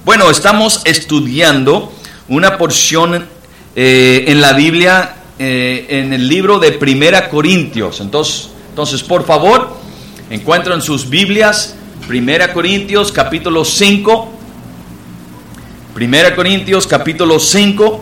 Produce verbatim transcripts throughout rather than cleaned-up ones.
Bueno, estamos estudiando una porción eh, en la Biblia, eh, en el libro de Primera Corintios. Entonces, entonces, por favor, encuentran sus Biblias, Primera Corintios, capítulo cinco. Primera Corintios, capítulo cinco.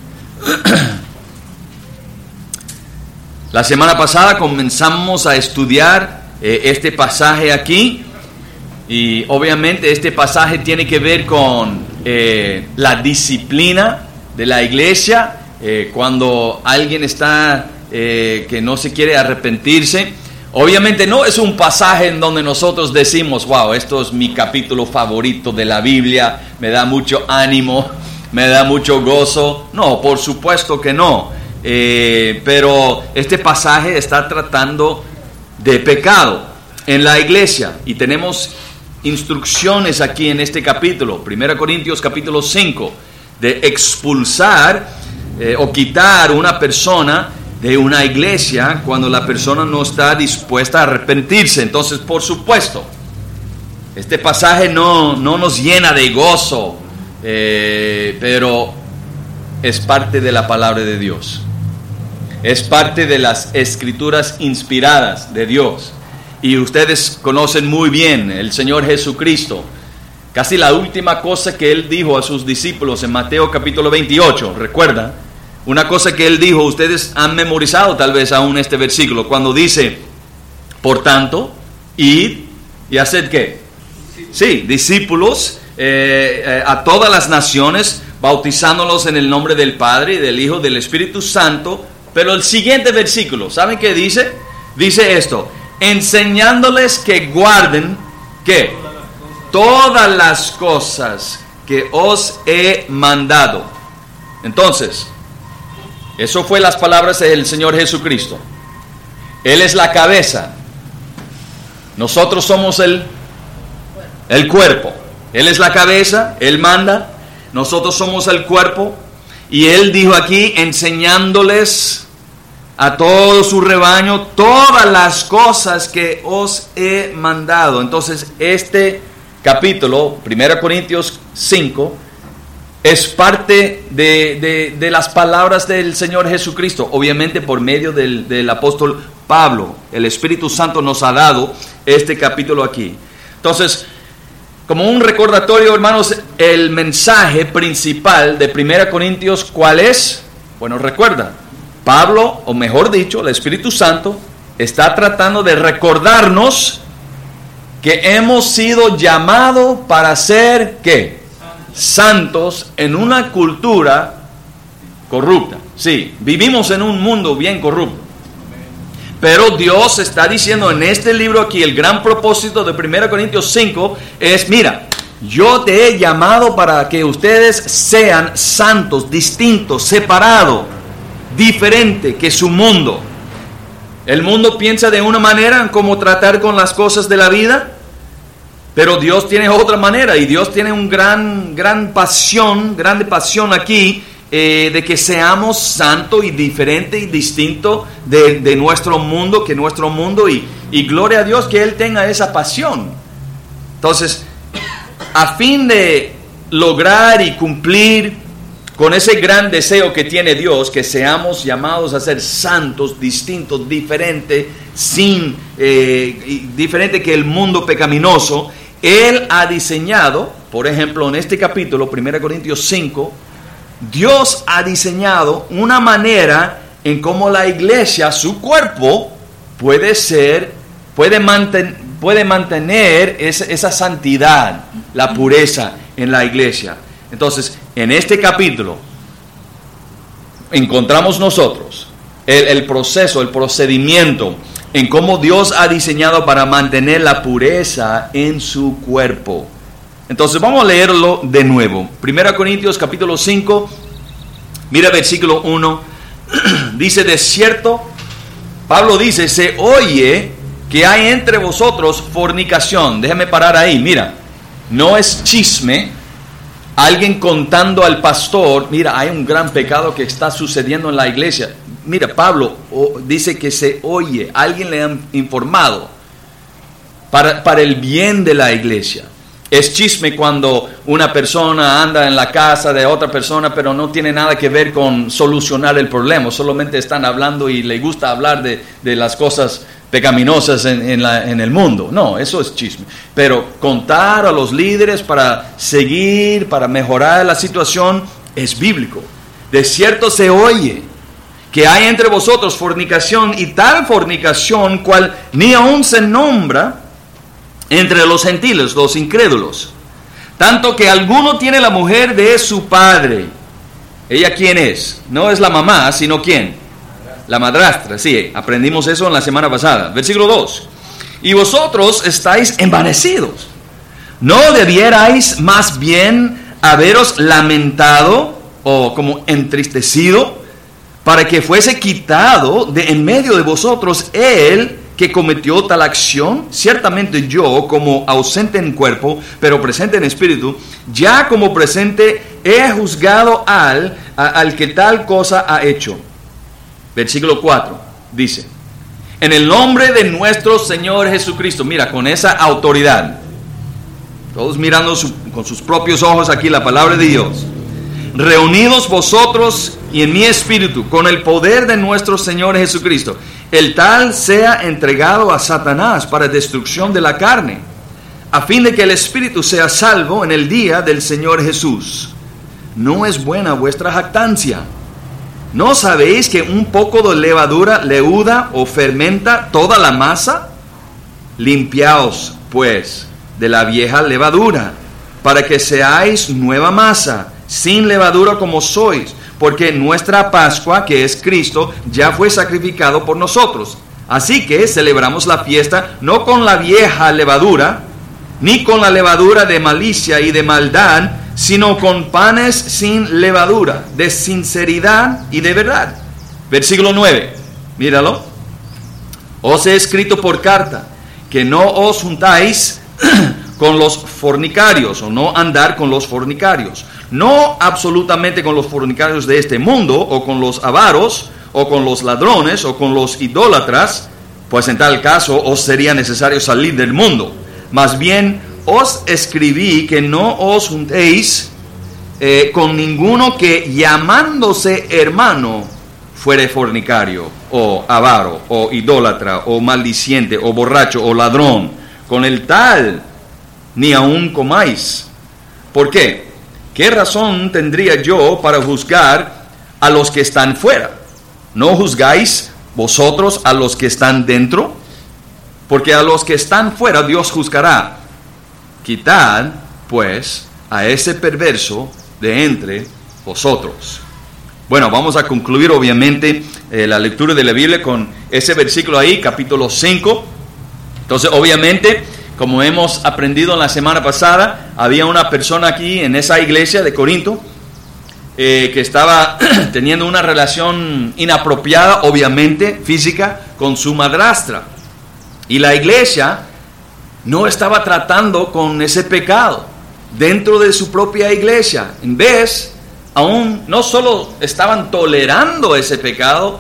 La semana pasada comenzamos a estudiar eh, este pasaje aquí. Y obviamente este pasaje tiene que ver con eh, la disciplina de la iglesia, eh, cuando alguien está eh, que no se quiere arrepentirse. Obviamente no es un pasaje en donde nosotros decimos, wow, esto es mi capítulo favorito de la Biblia, me da mucho ánimo, me da mucho gozo. No, por supuesto que no. Eh, pero este pasaje está tratando de pecado en la iglesia y tenemos instrucciones aquí en este capítulo, Primera Corintios capítulo cinco, de expulsar eh, o quitar una persona de una iglesia cuando la persona no está dispuesta a arrepentirse. Entonces, por supuesto, este pasaje no, no nos llena de gozo, eh, pero es parte de la palabra de Dios, es parte de las escrituras inspiradas de Dios. Y ustedes conocen muy bien el Señor Jesucristo. Casi la última cosa que Él dijo a sus discípulos en Mateo capítulo veintiocho, ¿recuerda? Una cosa que Él dijo, ustedes han memorizado tal vez aún este versículo, cuando dice, por tanto, id y haced ¿qué? Sí, discípulos eh, eh, a todas las naciones, bautizándolos en el nombre del Padre y del Hijo y del Espíritu Santo. Pero el siguiente versículo, ¿saben qué dice? Dice esto: enseñándoles que guarden, ¿qué? Todas las cosas que os he mandado. Entonces, eso fue las palabras del Señor Jesucristo. Él es la cabeza. Nosotros somos el, el cuerpo. Él es la cabeza, Él manda. Nosotros somos el cuerpo. Y Él dijo aquí, enseñándoles a todo su rebaño todas las cosas que os he mandado. Entonces este capítulo, Primera Corintios cinco, es parte de, de, de las palabras del Señor Jesucristo, obviamente por medio del, del apóstol Pablo. El Espíritu Santo nos ha dado este capítulo aquí. Entonces, como un recordatorio, hermanos, el mensaje principal de Primera Corintios, ¿cuál es? Bueno, recuerda, Pablo, o mejor dicho, el Espíritu Santo, está tratando de recordarnos que hemos sido llamados para ser, ¿qué? Santos en una cultura corrupta. Sí, vivimos en un mundo bien corrupto. Pero Dios está diciendo en este libro aquí, el gran propósito de Primera Corintios cinco es, mira, yo te he llamado para que ustedes sean santos, distintos, separados, diferente que su mundo. El mundo piensa de una manera en cómo tratar con las cosas de la vida, pero Dios tiene otra manera, y Dios tiene un gran, gran pasión, grande pasión aquí, eh, de que seamos santos y diferentes y distintos de, de nuestro mundo, que nuestro mundo, y, y gloria a Dios que Él tenga esa pasión. Entonces, a fin de lograr y cumplir con ese gran deseo que tiene Dios, que seamos llamados a ser santos, distintos, diferentes, sin eh, diferente que el mundo pecaminoso, Él ha diseñado, por ejemplo, en este capítulo, Primera Corintios cinco, Dios ha diseñado una manera en cómo la iglesia, su cuerpo, puede ser, puede mantener, puede mantener esa, esa santidad, la pureza en la iglesia. Entonces, en este capítulo encontramos nosotros el, el proceso, el procedimiento en cómo Dios ha diseñado para mantener la pureza en su cuerpo. Entonces vamos a leerlo de nuevo. Primera Corintios capítulo cinco, mira versículo uno, dice, de cierto, Pablo dice, se oye que hay entre vosotros fornicación. Déjame parar ahí, mira, no es chisme. Alguien contando al pastor, mira, hay un gran pecado que está sucediendo en la iglesia. Mira, Pablo oh, dice que se oye, alguien le ha informado para, para el bien de la iglesia. Es chisme cuando una persona anda en la casa de otra persona, pero no tiene nada que ver con solucionar el problema, solamente están hablando y le gusta hablar de, de las cosas pecaminosas en, en, la, en el mundo. No, eso es chisme. Pero contar a los líderes para seguir, para mejorar la situación, es bíblico. De cierto se oye que hay entre vosotros fornicación, y tal fornicación cual ni aún se nombra entre los gentiles, los incrédulos. Tanto que alguno tiene la mujer de su padre. ¿Ella quién es? No es la mamá, sino ¿quién? La madrastra. Sí, aprendimos eso en la semana pasada. Versículo dos. Y vosotros estáis envanecidos. ¿No debierais más bien haberos lamentado o como entristecido para que fuese quitado de en medio de vosotros él que cometió tal acción? Ciertamente yo, como ausente en cuerpo, pero presente en espíritu, ya como presente he juzgado al, a, al que tal cosa ha hecho. Versículo cuatro, dice, en el nombre de nuestro Señor Jesucristo, mira, con esa autoridad, todos mirando su, con sus propios ojos aquí la palabra de Dios, reunidos vosotros y en mi espíritu, con el poder de nuestro Señor Jesucristo, el tal sea entregado a Satanás para destrucción de la carne, a fin de que el espíritu sea salvo en el día del Señor Jesús. No es buena vuestra jactancia. ¿No sabéis que un poco de levadura leuda o fermenta toda la masa? Limpiaos, pues, de la vieja levadura, para que seáis nueva masa, sin levadura como sois, porque nuestra Pascua, que es Cristo, ya fue sacrificado por nosotros. Así que celebramos la fiesta no con la vieja levadura, ni con la levadura de malicia y de maldad, sino con panes sin levadura, de sinceridad y de verdad. Versículo nueve, míralo. Os he escrito por carta, que no os juntáis con los fornicarios, o no andar con los fornicarios. No absolutamente con los fornicarios de este mundo, o con los avaros, o con los ladrones, o con los idólatras, pues en tal caso os sería necesario salir del mundo. Más bien os escribí que no os juntéis eh, con ninguno que llamándose hermano fuere fornicario, o avaro, o idólatra, o maldiciente, o borracho, o ladrón. Con el tal ni aun comáis. ¿Por qué? ¿Qué razón tendría yo para juzgar a los que están fuera? ¿No juzgáis vosotros a los que están dentro? Porque a los que están fuera Dios juzgará. Quitad, pues, a ese perverso de entre vosotros. Bueno, vamos a concluir obviamente eh, la lectura de la Biblia con ese versículo ahí, capítulo cinco. Entonces, obviamente, como hemos aprendido en la semana pasada, había una persona aquí en esa iglesia de Corinto eh, que estaba teniendo una relación inapropiada, obviamente, física, con su madrastra. Y la iglesia no estaba tratando con ese pecado dentro de su propia iglesia. En vez, aún no solo estaban tolerando ese pecado,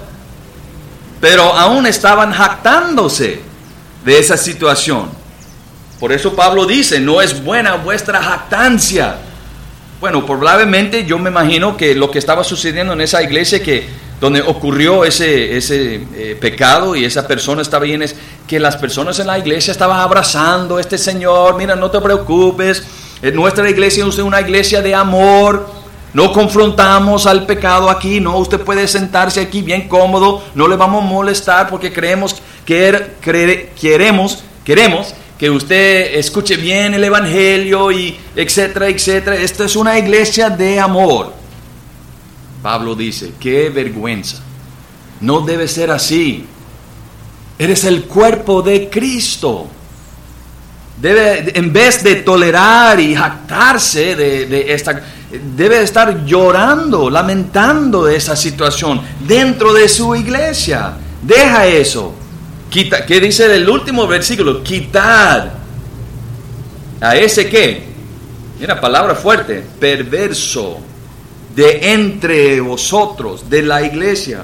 pero aún estaban jactándose de esa situación. Por eso Pablo dice, no es buena vuestra jactancia. Bueno, probablemente yo me imagino que lo que estaba sucediendo en esa iglesia que donde ocurrió ese, ese eh, pecado y esa persona estaba bien, es que las personas en la iglesia estaban abrazando a este señor. Mira, no te preocupes, en nuestra iglesia es una iglesia de amor, no confrontamos al pecado aquí, no, usted puede sentarse aquí bien cómodo, no le vamos a molestar porque creemos que cre, queremos, queremos que usted escuche bien el evangelio y etcétera, etcétera. Esta es una iglesia de amor. Pablo dice, qué vergüenza, no debe ser así. Eres el cuerpo de Cristo. Debe, en vez de tolerar y jactarse de, de esta, debe estar llorando, lamentando de esa situación dentro de su iglesia. Deja eso. Quita, ¿qué dice el último versículo? Quitad a ese que, mira, palabra fuerte, perverso, de entre vosotros, de la iglesia.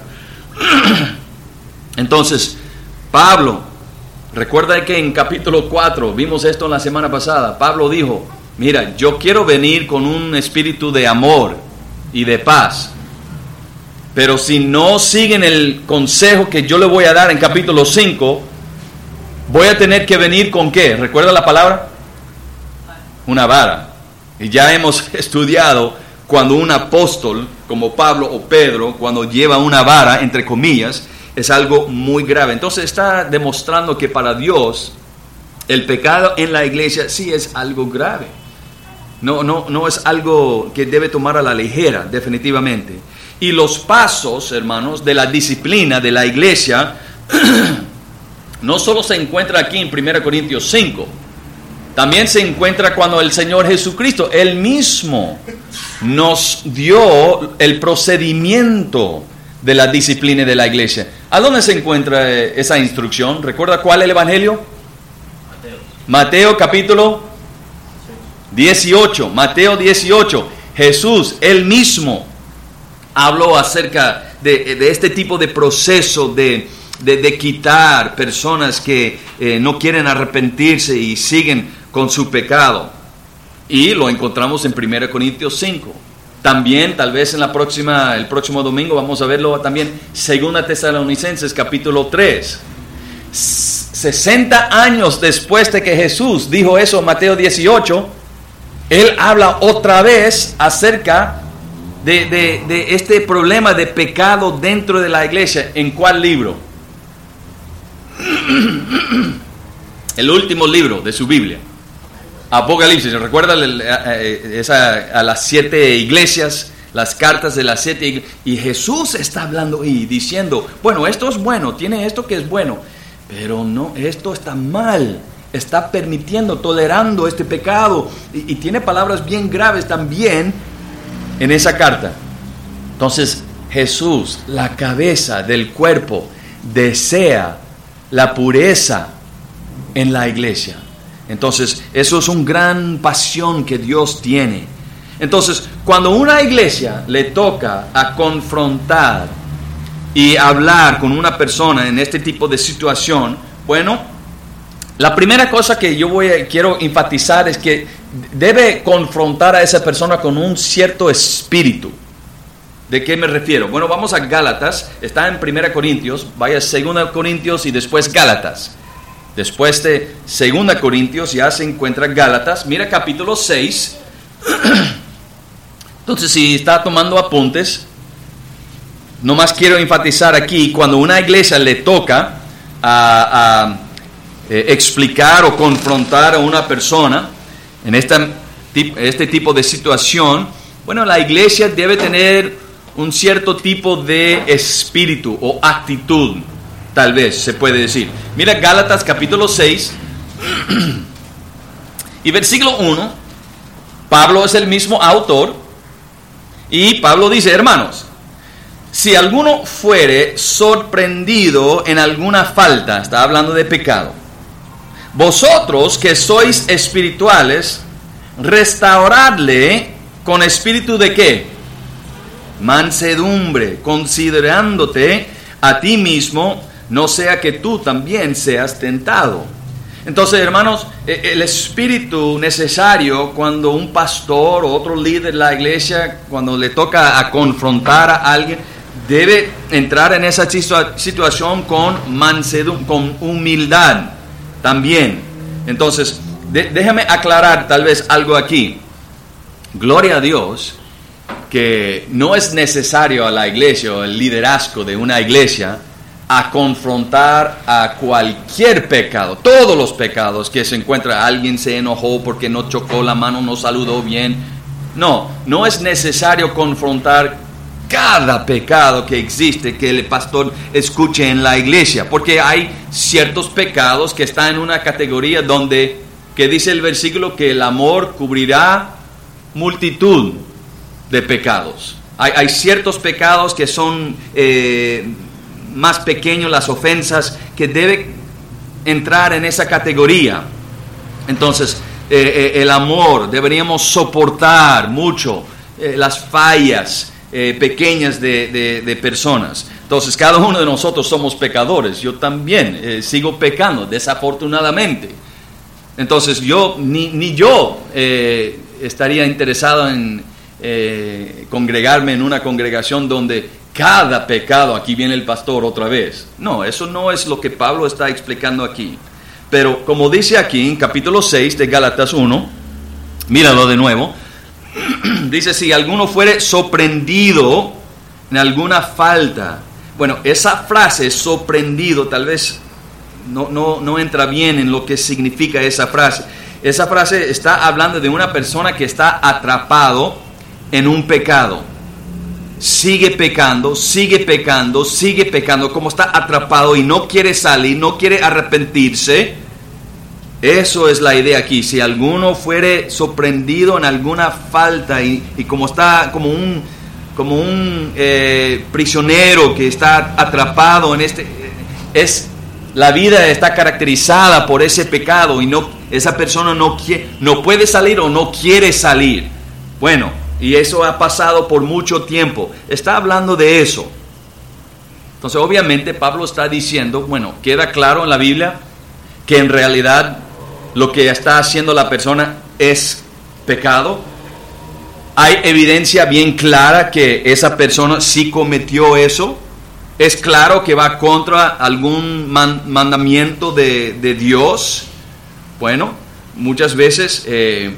Entonces, Pablo, recuerda que en capítulo cuatro, vimos esto en la semana pasada, Pablo dijo, mira, yo quiero venir con un espíritu de amor y de paz, pero si no siguen el consejo que yo le voy a dar en capítulo cinco, voy a tener que venir con ¿qué? ¿Recuerda la palabra? Una vara. Y ya hemos estudiado cuando un apóstol como Pablo o Pedro, cuando lleva una vara, entre comillas, es algo muy grave. Entonces está demostrando que para Dios el pecado en la iglesia sí es algo grave. No, no, no es algo que debe tomar a la ligera, definitivamente. Y los pasos, hermanos, de la disciplina de la iglesia no solo se encuentra aquí en primera Corintios cinco, también se encuentra cuando el Señor Jesucristo, Él mismo, nos dio el procedimiento de la disciplina de la iglesia. ¿A dónde se encuentra esa instrucción? ¿Recuerda cuál es el evangelio? Mateo. Mateo capítulo dieciocho. Mateo dieciocho. Jesús, Él mismo, habló acerca de, de este tipo de proceso de, de, de quitar personas que eh, no quieren arrepentirse y siguen con su pecado. Y lo encontramos en primera Corintios cinco. También, tal vez en la próxima, el próximo domingo vamos a verlo también, segunda Tesalonicenses capítulo tres. sesenta años después de que Jesús dijo eso en Mateo dieciocho, Él habla otra vez acerca de, de, de este problema de pecado dentro de la iglesia. ¿En cuál libro? El último libro de su Biblia, Apocalipsis. ¿Recuerda esa, a las siete iglesias, las cartas de las siete iglesias? Y Jesús está hablando y diciendo, bueno, esto es bueno, tiene esto que es bueno, pero no, esto está mal, está permitiendo, tolerando este pecado, y, y tiene palabras bien graves también en esa carta. Entonces Jesús, la cabeza del cuerpo, desea la pureza en la iglesia. Entonces eso es una gran pasión que Dios tiene. Entonces cuando una iglesia le toca a confrontar y hablar con una persona en este tipo de situación, bueno, la primera cosa que yo voy a, quiero enfatizar es que debe confrontar a esa persona con un cierto espíritu. ¿De qué me refiero? Bueno, vamos a Gálatas, está en primera Corintios, vaya a segunda Corintios y después Gálatas. Después de segunda Corintios ya se encuentra Gálatas. Mira capítulo seis. Entonces, si está tomando apuntes, nomás quiero enfatizar aquí, cuando una iglesia le toca a, a eh, explicar o confrontar a una persona en esta, este tipo de situación, bueno, la iglesia debe tener un cierto tipo de espíritu o actitud, tal vez se puede decir. Mira Gálatas capítulo seis y versículo uno. Pablo es el mismo autor y Pablo dice, hermanos, si alguno fuere sorprendido en alguna falta, está hablando de pecado, vosotros que sois espirituales, restauradle con espíritu de ¿qué? Mansedumbre, considerándote a ti mismo, no sea que tú también seas tentado. Entonces, hermanos, el espíritu necesario cuando un pastor o otro líder de la iglesia, cuando le toca a confrontar a alguien, debe entrar en esa situación con mansedumbre, con humildad también. Entonces, de, déjame aclarar tal vez algo aquí. Gloria a Dios que no es necesario a la iglesia o el liderazgo de una iglesia a confrontar a cualquier pecado, todos los pecados que se encuentra. Alguien se enojó porque no chocó la mano, no saludó bien. No, no es necesario confrontar cada pecado que existe que el pastor escuche en la iglesia, porque hay ciertos pecados que están en una categoría donde, que dice el versículo, que el amor cubrirá multitud de pecados. Hay, hay ciertos pecados que son eh, más pequeños, las ofensas, que deben entrar en esa categoría. Entonces, eh, eh, el amor, deberíamos soportar mucho eh, las fallas eh, pequeñas de, de, de personas. Entonces, cada uno de nosotros somos pecadores. Yo también eh, sigo pecando, desafortunadamente. Entonces yo, ni, ni yo eh, estaría interesado en eh, congregarme en una congregación donde cada pecado, aquí viene el pastor otra vez. No, eso no es lo que Pablo está explicando aquí. Pero como dice aquí en capítulo seis de Gálatas uno, míralo de nuevo, dice, si alguno fuere sorprendido en alguna falta. Bueno, esa frase, sorprendido, tal vez no, no, no entra bien en lo que significa esa frase. Esa frase está hablando de una persona que está atrapado en un pecado. Sigue pecando, sigue pecando, sigue pecando, como está atrapado y no quiere salir, no quiere arrepentirse. Eso es la idea aquí. Si alguno fuere sorprendido en alguna falta y, y como está como un, como un eh, prisionero que está atrapado en este, es la vida está caracterizada por ese pecado y no esa persona no quiere, no puede salir o no quiere salir. Bueno, y eso ha pasado por mucho tiempo. Está hablando de eso. Entonces, obviamente, Pablo está diciendo, bueno, queda claro en la Biblia que en realidad lo que está haciendo la persona es pecado. Hay evidencia bien clara que esa persona sí cometió eso. Es claro que va contra algún man, mandamiento de, de Dios. Bueno, muchas veces eh,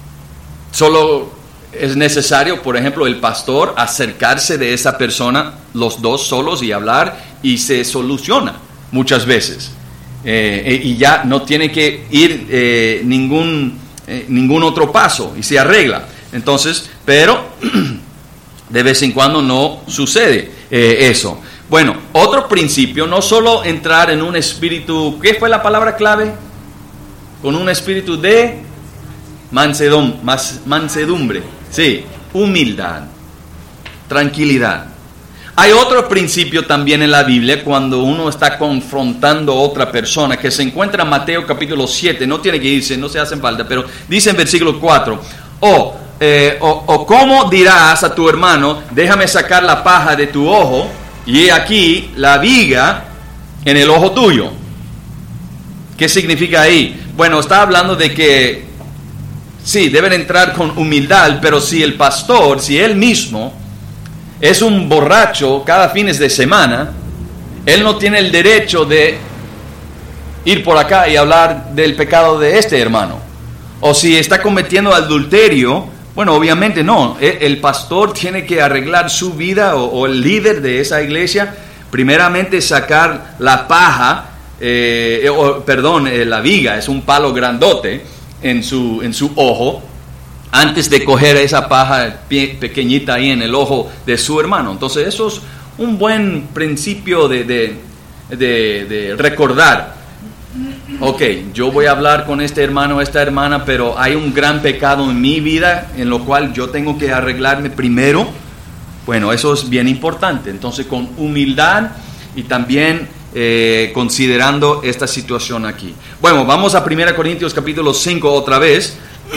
solo es necesario, por ejemplo, el pastor acercarse de esa persona, los dos solos y hablar, y se soluciona muchas veces. Eh, y ya no tiene que ir eh, ningún, eh, ningún otro paso y se arregla. Entonces, pero de vez en cuando no sucede eh, eso. Bueno, otro principio, no solo entrar en un espíritu, ¿qué fue la palabra clave? Con un espíritu de mansedum, mas, mansedumbre, sí, humildad, tranquilidad. Hay otro principio también en la Biblia cuando uno está confrontando a otra persona, que se encuentra en Mateo capítulo siete, no tiene que irse, no se hacen falta, pero dice en versículo cuatro, oh, eh, o, o ¿cómo dirás a tu hermano, déjame sacar la paja de tu ojo, y he aquí la viga en el ojo tuyo? ¿Qué significa ahí? Bueno, está hablando de que sí, deben entrar con humildad, pero si el pastor, si él mismo es un borracho cada fines de semana, él no tiene el derecho de ir por acá y hablar del pecado de este hermano. O si está cometiendo adulterio, bueno, obviamente no. El pastor tiene que arreglar su vida, o, o el líder de esa iglesia, primeramente sacar la paja, eh, o, perdón, eh, la viga, es un palo grandote en su, en su ojo, antes de coger esa paja pequeñita ahí en el ojo de su hermano. Entonces eso es un buen principio de, de, de, de recordar. Ok, yo voy a hablar con este hermano o esta hermana, pero hay un gran pecado en mi vida en lo cual yo tengo que arreglarme primero. Bueno, eso es bien importante. Entonces, con humildad y también eh, considerando esta situación aquí. Bueno, vamos a primera Corintios capítulo cinco otra vez.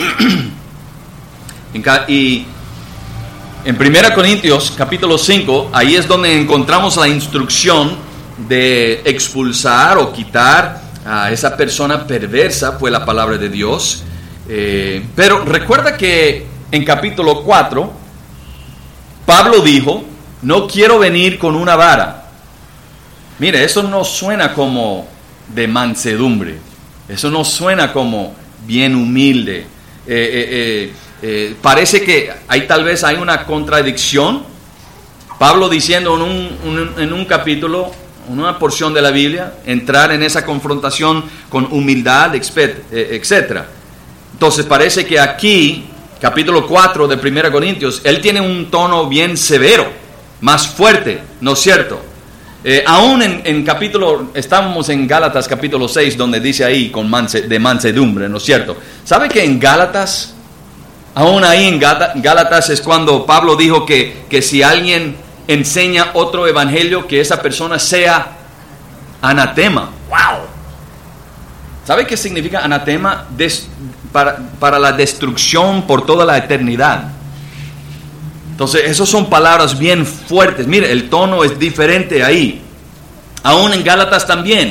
Y en primera Corintios capítulo cinco, ahí es donde encontramos la instrucción de expulsar o quitar a esa persona perversa, fue la palabra de Dios. Eh, pero recuerda que en capítulo cuatro, Pablo dijo, no quiero venir con una vara. Mire, eso no suena como de mansedumbre, eso no suena como bien humilde. Eh, eh, eh, eh, parece que hay tal vez hay una contradicción. Pablo diciendo en un, un, en un capítulo, en una porción de la Biblia, entrar en esa confrontación con humildad, etcétera. Entonces parece que aquí, capítulo cuatro de primera Corintios, él tiene un tono bien severo, más fuerte, ¿no es cierto? Eh, aún en, en capítulo, estamos en Gálatas capítulo seis, donde dice ahí con manse, de mansedumbre, ¿no es cierto? ¿Sabe que en Gálatas, aún ahí en Gálatas es cuando Pablo dijo que, que si alguien enseña otro evangelio, que esa persona sea anatema? ¡Wow! ¿Sabe qué significa anatema? Des, para, para la destrucción por toda la eternidad. Entonces, esas son palabras bien fuertes. Mire, el tono es diferente ahí. Aún en Gálatas también.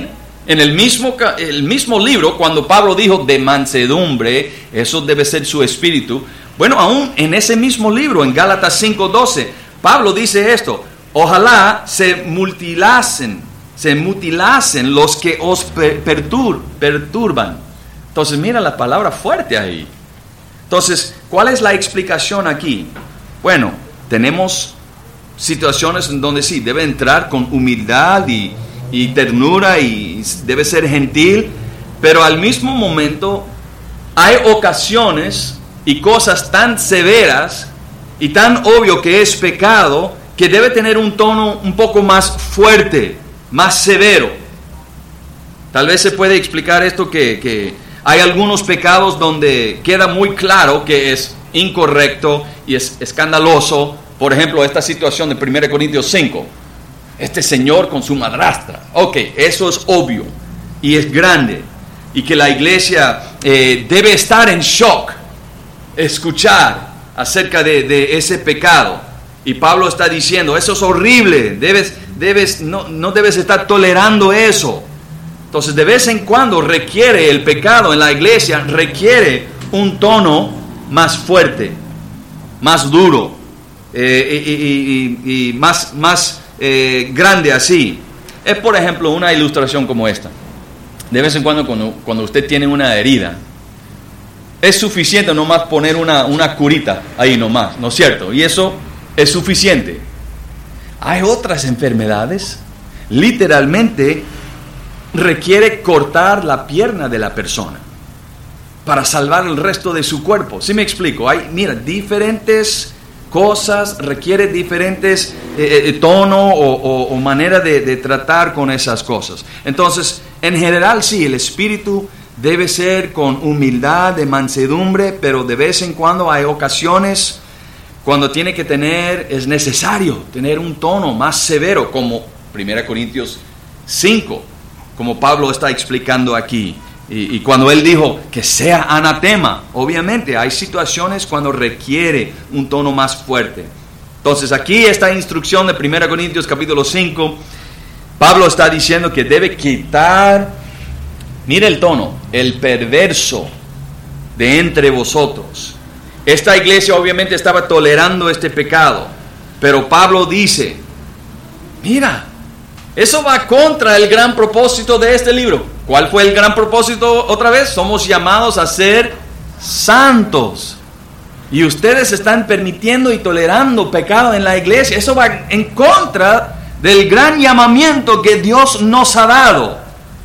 En el mismo, el mismo libro, cuando Pablo dijo de mansedumbre, eso debe ser su espíritu. Bueno, aún en ese mismo libro, en Gálatas cinco doce, Pablo dice esto: ojalá se mutilasen, se mutilasen los que os pertur, perturban. Entonces, mira la palabra fuerte ahí. Entonces, ¿cuál es la explicación aquí? Bueno, tenemos situaciones en donde sí, debe entrar con humildad y, y ternura y debe ser gentil, pero al mismo momento hay ocasiones y cosas tan severas y tan obvio que es pecado que debe tener un tono un poco más fuerte, más severo. Tal vez se puede explicar esto que, que hay algunos pecados donde queda muy claro que es incorrecto y es escandaloso. Por ejemplo, esta situación de primera Corintios cinco. Este señor con su madrastra. Ok, eso es obvio y es grande. Y que la iglesia eh, debe estar en shock, escuchar acerca de, de ese pecado. Y Pablo está diciendo, eso es horrible, debes, debes, no, no debes estar tolerando eso. Entonces, de vez en cuando requiere el pecado en la iglesia, requiere un tono más fuerte, más duro, eh, y, y, y, y más, más eh, grande así. Es, por ejemplo, una ilustración como esta. De vez en cuando, cuando, cuando usted tiene una herida, es suficiente nomás poner una, una curita ahí nomás, ¿no es cierto? Y eso es suficiente. Hay otras enfermedades, literalmente requiere cortar la pierna de la persona para salvar el resto de su cuerpo. ¿Sí me explico? Hay, mira, diferentes cosas, requiere diferentes eh, eh, tono o, o, o manera de, de tratar con esas cosas. Entonces, en general sí, el espíritu debe ser con humildad, de mansedumbre, pero de vez en cuando hay ocasiones cuando tiene que tener, es necesario tener un tono más severo, como primera Corintios cinco, como Pablo está explicando aquí. Y, y cuando él dijo que sea anatema, obviamente hay situaciones cuando requiere un tono más fuerte. Entonces aquí esta instrucción de primera Corintios capítulo cinco, Pablo está diciendo que debe quitar, mire el tono, el perverso de entre vosotros. Esta iglesia obviamente estaba tolerando este pecado, pero Pablo dice, mira, eso va contra el gran propósito de este libro. ¿Cuál fue el gran propósito otra vez? Somos llamados a ser santos. Y ustedes están permitiendo y tolerando pecado en la iglesia. Eso va en contra del gran llamamiento que Dios nos ha dado.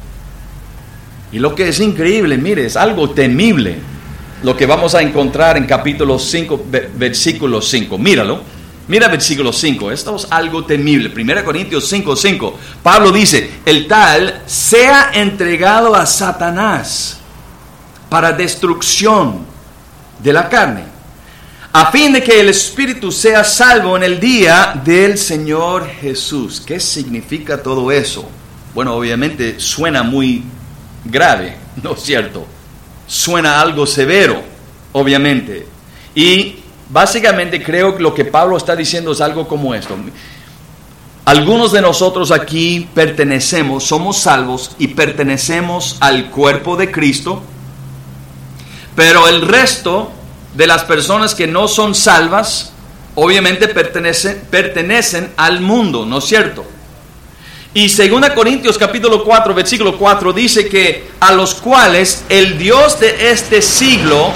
Y lo que es increíble, mire, es algo temible lo que vamos a encontrar en capítulo cinco, versículo cinco. Míralo. Mira versículo cinco. Esto es algo temible. primera Corintios cinco, cinco. Pablo dice, el tal sea entregado a Satanás para destrucción de la carne, a fin de que el espíritu sea salvo en el día del Señor Jesús. ¿Qué significa todo eso? Bueno, obviamente suena muy grave, ¿no es cierto? Suena algo severo, obviamente. Y básicamente creo que lo que Pablo está diciendo es algo como esto. Algunos de nosotros aquí pertenecemos, somos salvos y pertenecemos al cuerpo de Cristo, pero el resto de las personas que no son salvas, obviamente pertenecen, pertenecen al mundo, ¿no es cierto? Y segunda Corintios capítulo cuatro, versículo cuatro dice que a los cuales el Dios de este siglo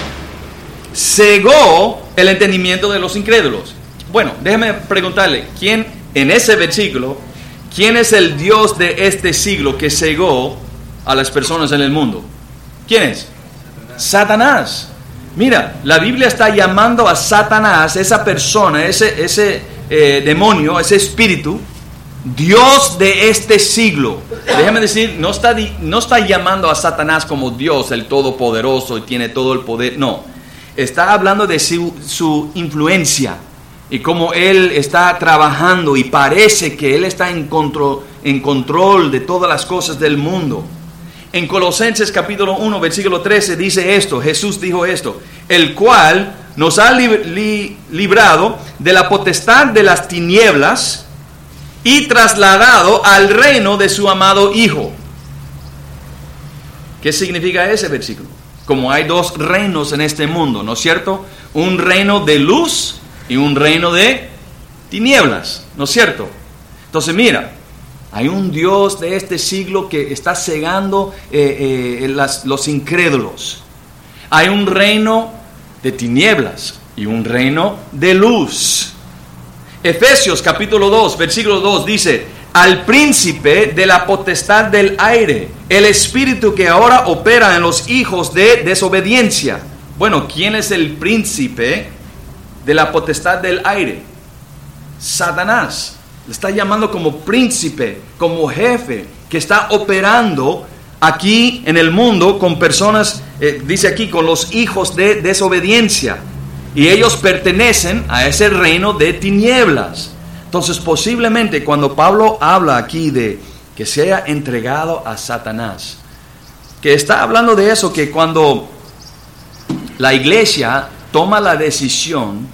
cegó el entendimiento de los incrédulos. Bueno, déjeme preguntarle, ¿quién en ese versículo, quién es el Dios de este siglo que cegó a las personas en el mundo? ¿Quién es? Satanás. Mira, la Biblia está llamando a Satanás, esa persona, ese, ese eh, demonio, ese espíritu, Dios de este siglo. Déjame decir, no está, no está llamando a Satanás como Dios, el todopoderoso y tiene todo el poder. No, está hablando de su, su influencia y cómo él está trabajando y parece que él está en control, en control de todas las cosas del mundo. En Colosenses capítulo uno, versículo trece dice esto, Jesús dijo esto, el cual nos ha li, li, librado de la potestad de las tinieblas y trasladado al reino de su amado Hijo, ¿Qué significa ese versículo? Como hay dos reinos en este mundo, ¿no es cierto? Un reino de luz y un reino de tinieblas, ¿no es cierto? Entonces mira, hay un Dios de este siglo que está cegando eh, eh, las, los incrédulos. Hay un reino de tinieblas y un reino de luz. Efesios capítulo dos, versículo dos dice: al príncipe de la potestad del aire, el espíritu que ahora opera en los hijos de desobediencia. Bueno, ¿quién es el príncipe de la potestad del aire? Satanás. Le está llamando como príncipe, como jefe, que está operando aquí en el mundo con personas, eh, dice aquí, con los hijos de desobediencia. Y ellos pertenecen a ese reino de tinieblas. Entonces, posiblemente cuando Pablo habla aquí de que sea entregado a Satanás, que está hablando de eso, que cuando la iglesia toma la decisión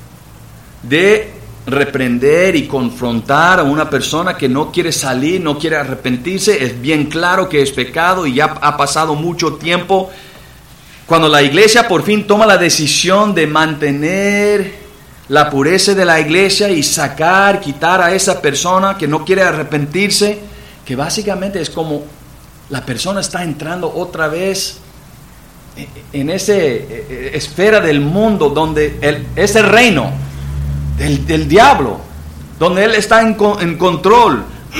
de reprender y confrontar a una persona que no quiere salir, no quiere arrepentirse, es bien claro que es pecado y ya ha pasado mucho tiempo. Cuando la iglesia por fin toma la decisión de mantener la pureza de la iglesia y sacar, quitar a esa persona que no quiere arrepentirse, que básicamente es como la persona está entrando otra vez en esa esfera del mundo donde el, ese reino del, del diablo, donde él está en, en control.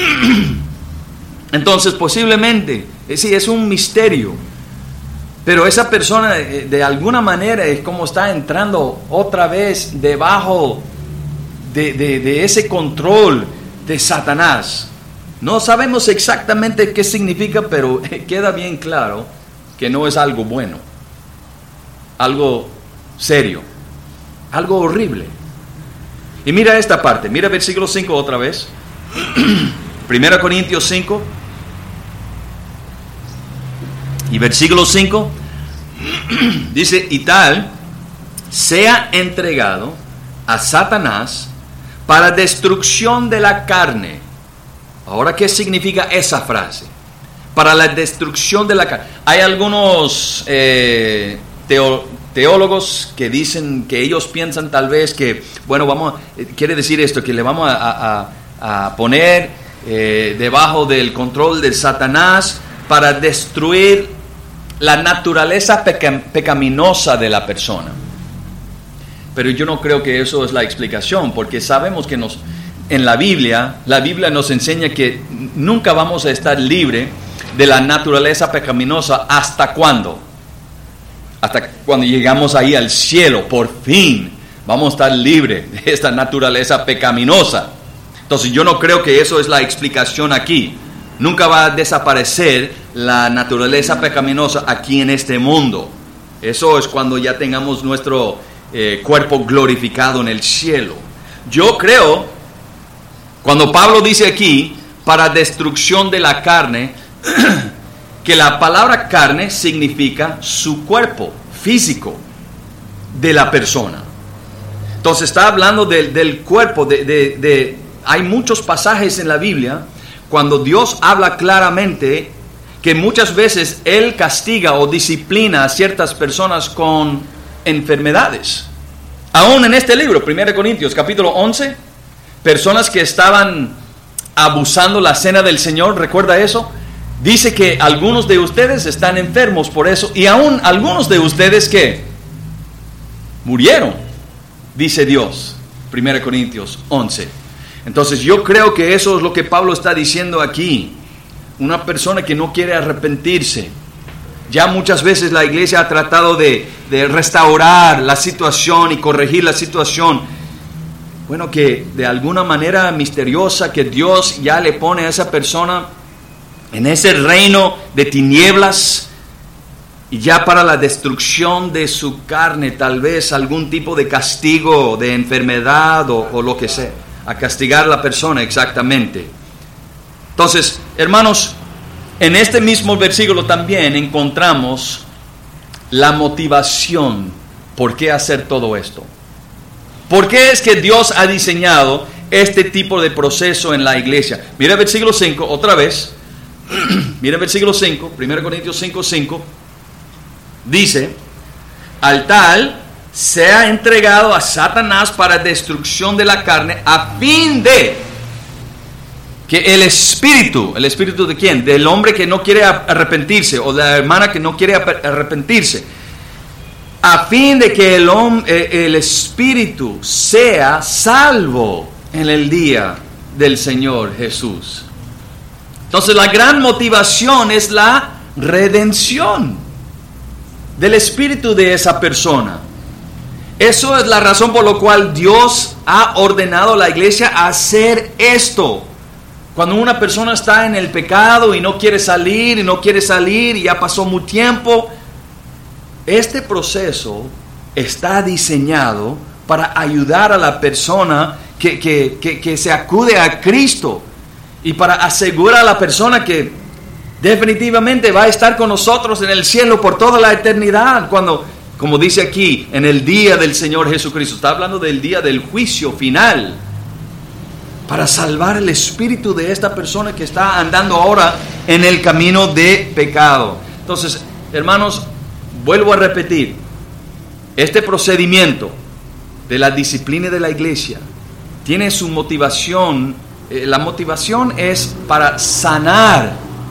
Entonces posiblemente, sí, es un misterio, pero esa persona de, de alguna manera es como está entrando otra vez debajo de, de, de ese control de Satanás. No sabemos exactamente qué significa, pero queda bien claro que no es algo bueno, algo serio, algo horrible. Y mira esta parte, mira versículo cinco otra vez. Primera Corintios cinco. Y versículo cinco dice: y tal sea entregado a Satanás para destrucción de la carne. Ahora, ¿qué significa esa frase? Para la destrucción de la carne. Hay algunos eh, teo, teólogos que dicen que ellos piensan tal vez que, bueno, vamos, eh, quiere decir esto, que le vamos a, a, a poner eh, debajo del control de Satanás para destruir la naturaleza peca, pecaminosa de la persona. Pero yo no creo que eso es la explicación, porque sabemos que nos, en la Biblia, la Biblia nos enseña que nunca vamos a estar libres de la naturaleza pecaminosa. ¿Hasta cuándo? Hasta cuando llegamos ahí al cielo, por fin vamos a estar libres de esta naturaleza pecaminosa. Entonces yo no creo que eso es la explicación aquí. Nunca va a desaparecer la naturaleza pecaminosa aquí en este mundo. Eso es cuando ya tengamos nuestro eh, cuerpo glorificado en el cielo. Yo creo, cuando Pablo dice aquí, para destrucción de la carne, que la palabra carne significa su cuerpo físico de la persona. Entonces está hablando de, del cuerpo, de, de, de, hay muchos pasajes en la Biblia cuando Dios habla claramente que muchas veces Él castiga o disciplina a ciertas personas con enfermedades. Aún en este libro, Primera Corintios, capítulo once, personas que estaban abusando la cena del Señor, ¿recuerda eso? Dice que algunos de ustedes están enfermos por eso, y aún algunos de ustedes que murieron, dice Dios, Primera Corintios once. Entonces yo creo que eso es lo que Pablo está diciendo aquí. Una persona que no quiere arrepentirse. Ya muchas veces la iglesia ha tratado de, de restaurar la situación y corregir la situación. Bueno, que de alguna manera misteriosa que Dios ya le pone a esa persona en ese reino de tinieblas, y ya para la destrucción de su carne, tal vez algún tipo de castigo, de enfermedad o, o lo que sea. A castigar a la persona, exactamente. Entonces, hermanos, en este mismo versículo también encontramos la motivación por qué hacer todo esto. ¿Por qué es que Dios ha diseñado este tipo de proceso en la iglesia? Mira el versículo cinco, otra vez. Mira Miren versículo cinco, primero Corintios cinco, cinco. Dice, al tal sea entregado a Satanás para destrucción de la carne, a fin de que el espíritu, ¿el espíritu de quién? Del hombre que no quiere arrepentirse, o de la hermana que no quiere arrepentirse, a fin de que el, hombre, el espíritu sea salvo en el día del Señor Jesús. Entonces la gran motivación es la redención del espíritu de esa persona. Eso es la razón por la cual Dios ha ordenado a la iglesia a hacer esto. Cuando una persona está en el pecado y no quiere salir, y no quiere salir, y ya pasó mucho tiempo, este proceso está diseñado para ayudar a la persona que, que, que, que se acude a Cristo, y para asegurar a la persona que definitivamente va a estar con nosotros en el cielo por toda la eternidad, cuando, como dice aquí, en el día del Señor Jesucristo. Está hablando del día del juicio final, para salvar el espíritu de esta persona que está andando ahora en el camino de pecado. Entonces, hermanos, vuelvo a repetir, este procedimiento de la disciplina de la iglesia tiene su motivación. Eh, la motivación es para sanar,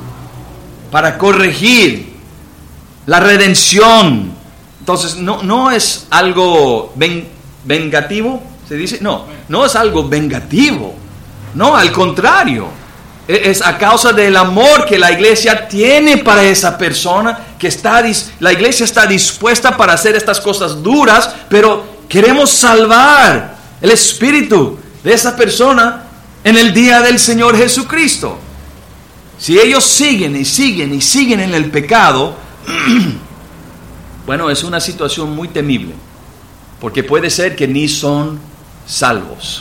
para corregir, la redención. Entonces, no, no es algo ven, vengativo, se dice, no, no es algo vengativo. No, al contrario, es a causa del amor que la iglesia tiene para esa persona, que está, la iglesia está dispuesta para hacer estas cosas duras, pero queremos salvar el espíritu de esa persona en el día del Señor Jesucristo. Si ellos siguen y siguen y siguen en el pecado, bueno, es una situación muy temible, porque puede ser que ni son salvos.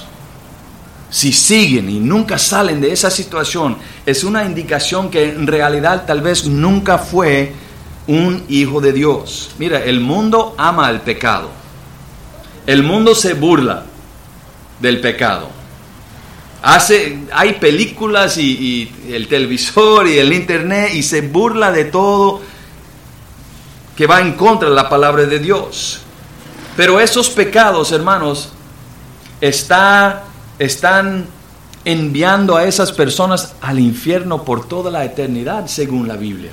Si siguen y nunca salen de esa situación, es una indicación que en realidad tal vez nunca fue un hijo de Dios. Mira, el mundo ama el pecado. El mundo se burla del pecado. Hace, hay películas y, y el televisor y el internet, y se burla de todo que va en contra de la palabra de Dios. Pero esos pecados, hermanos, está... están enviando a esas personas al infierno por toda la eternidad, según la Biblia.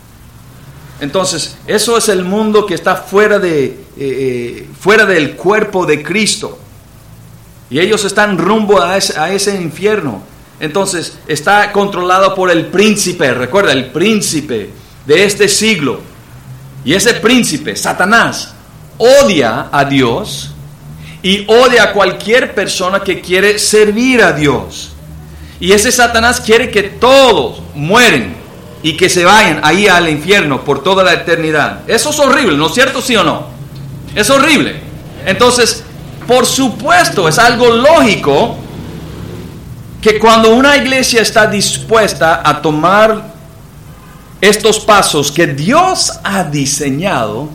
Entonces, eso es el mundo que está fuera de eh, fuera del cuerpo de Cristo, y ellos están rumbo a ese, a ese infierno. Entonces, está controlado por el príncipe, recuerda, el príncipe de este siglo. Y ese príncipe, Satanás, odia a Dios y odia a cualquier persona que quiere servir a Dios. Y ese Satanás quiere que todos mueren y que se vayan ahí al infierno por toda la eternidad. Eso es horrible, ¿no es cierto? ¿Sí o no? Es horrible. Entonces, por supuesto, es algo lógico que cuando una iglesia está dispuesta a tomar estos pasos que Dios ha diseñado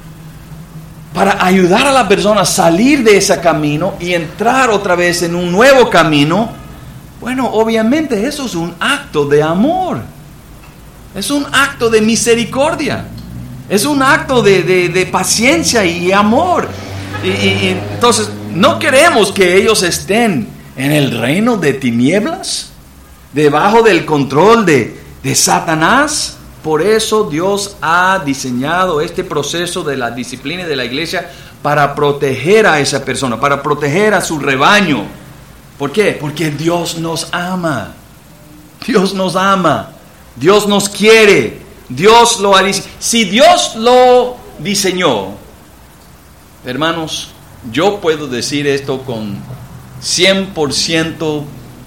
para ayudar a la persona a salir de ese camino y entrar otra vez en un nuevo camino, bueno, obviamente eso es un acto de amor. Es un acto de misericordia. Es un acto de, de, de paciencia y amor. Y, y, y entonces, no queremos que ellos estén en el reino de tinieblas, debajo del control de, de Satanás. Por eso Dios ha diseñado este proceso de la disciplina de la iglesia para proteger a esa persona, para proteger a su rebaño. ¿Por qué? Porque Dios nos ama. Dios nos ama. Dios nos quiere. Dios lo ha diseñado. Si Dios lo diseñó, hermanos, yo puedo decir esto con cien por ciento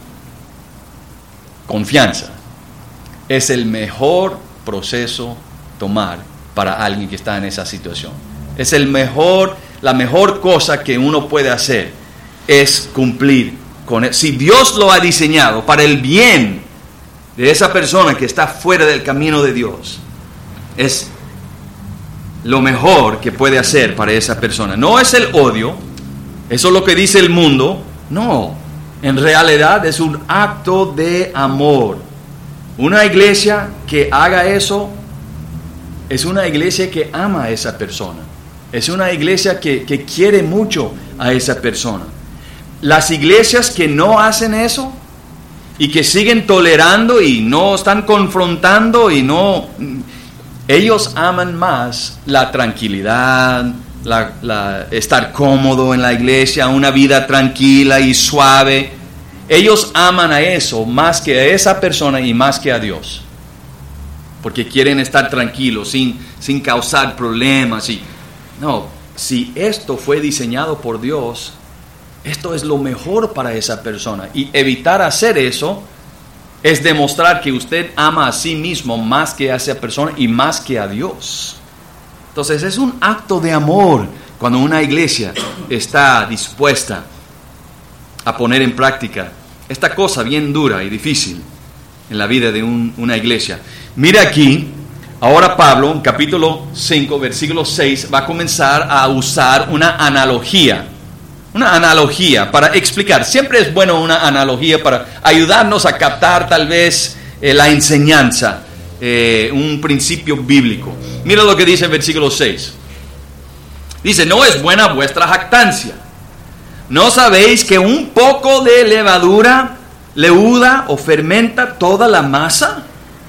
confianza. Es el mejor proceso tomar para alguien que está en esa situación. Es el mejor, la mejor cosa que uno puede hacer es cumplir con él. Si Dios lo ha diseñado para el bien de esa persona que está fuera del camino de Dios, es lo mejor que puede hacer para esa persona. No es el odio, eso es lo que dice el mundo. No, en realidad es un acto de amor. Una iglesia que haga eso es una iglesia que ama a esa persona. Es una iglesia que, que quiere mucho a esa persona. Las iglesias que no hacen eso y que siguen tolerando y no están confrontando y no... Ellos aman más la tranquilidad, la, la, estar cómodo en la iglesia, una vida tranquila y suave. Ellos aman a eso más que a esa persona y más que a Dios. Porque quieren estar tranquilos, sin, sin causar problemas. Y, no, si esto fue diseñado por Dios, esto es lo mejor para esa persona. Y evitar hacer eso es demostrar que usted ama a sí mismo más que a esa persona y más que a Dios. Entonces es un acto de amor cuando una iglesia está dispuesta a poner en práctica esta cosa bien dura y difícil en la vida de un, una iglesia. Mira aquí, ahora Pablo, en capítulo cinco, versículo seis, va a comenzar a usar una analogía. Una analogía para explicar. Siempre es bueno una analogía para ayudarnos a captar tal vez eh, la enseñanza, eh, un principio bíblico. Mira lo que dice el versículo seis. Dice, no es buena vuestra jactancia. ¿No sabéis que un poco de levadura leuda o fermenta toda la masa?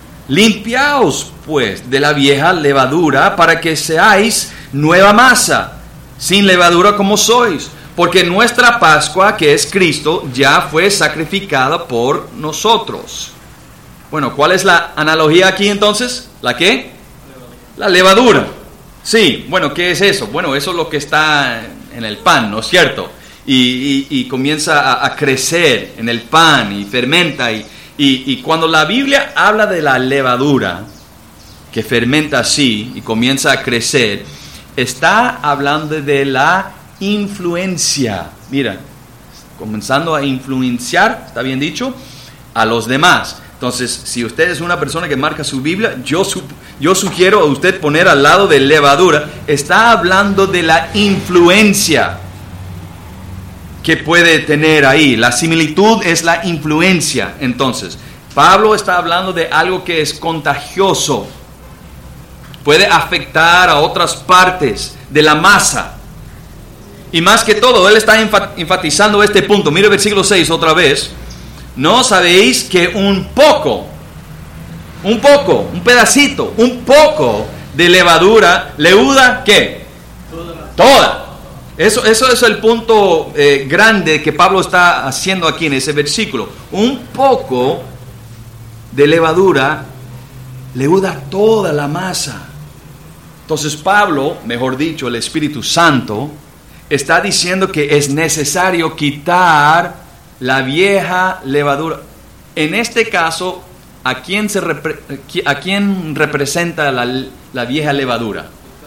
Limpiaos pues de la vieja levadura para que seáis nueva masa, sin levadura como sois. Porque nuestra Pascua, que es Cristo, ya fue sacrificada por nosotros. Bueno, ¿cuál es la analogía aquí entonces? ¿La qué? La levadura. Sí, bueno, ¿qué es eso? Bueno, eso es lo que está en el pan, ¿no es cierto? Y, y, y comienza a, a crecer en el pan y fermenta. Y, y, y cuando la Biblia habla de la levadura, que fermenta así y comienza a crecer, está hablando de la influencia, mira, comenzando a influenciar, está bien dicho, a los demás. Entonces, si usted es una persona que marca su Biblia, yo, su, yo sugiero a usted poner al lado de levadura, está hablando de la influencia que puede tener ahí. La similitud es la influencia. Entonces, Pablo está hablando de algo que es contagioso, puede afectar a otras partes de la masa. Y más que todo, él está enfatizando este punto. Mire el versículo seis otra vez. ¿No sabéis que un poco, un poco, un pedacito, un poco de levadura leuda, ¿qué? Toda. Toda. Eso, eso es el punto eh, grande que Pablo está haciendo aquí en ese versículo. Un poco de levadura leuda toda la masa. Entonces Pablo, mejor dicho, el Espíritu Santo, está diciendo que es necesario quitar la vieja levadura. En este caso, ¿a quién, se repre- ¿a quién representa la, la vieja levadura?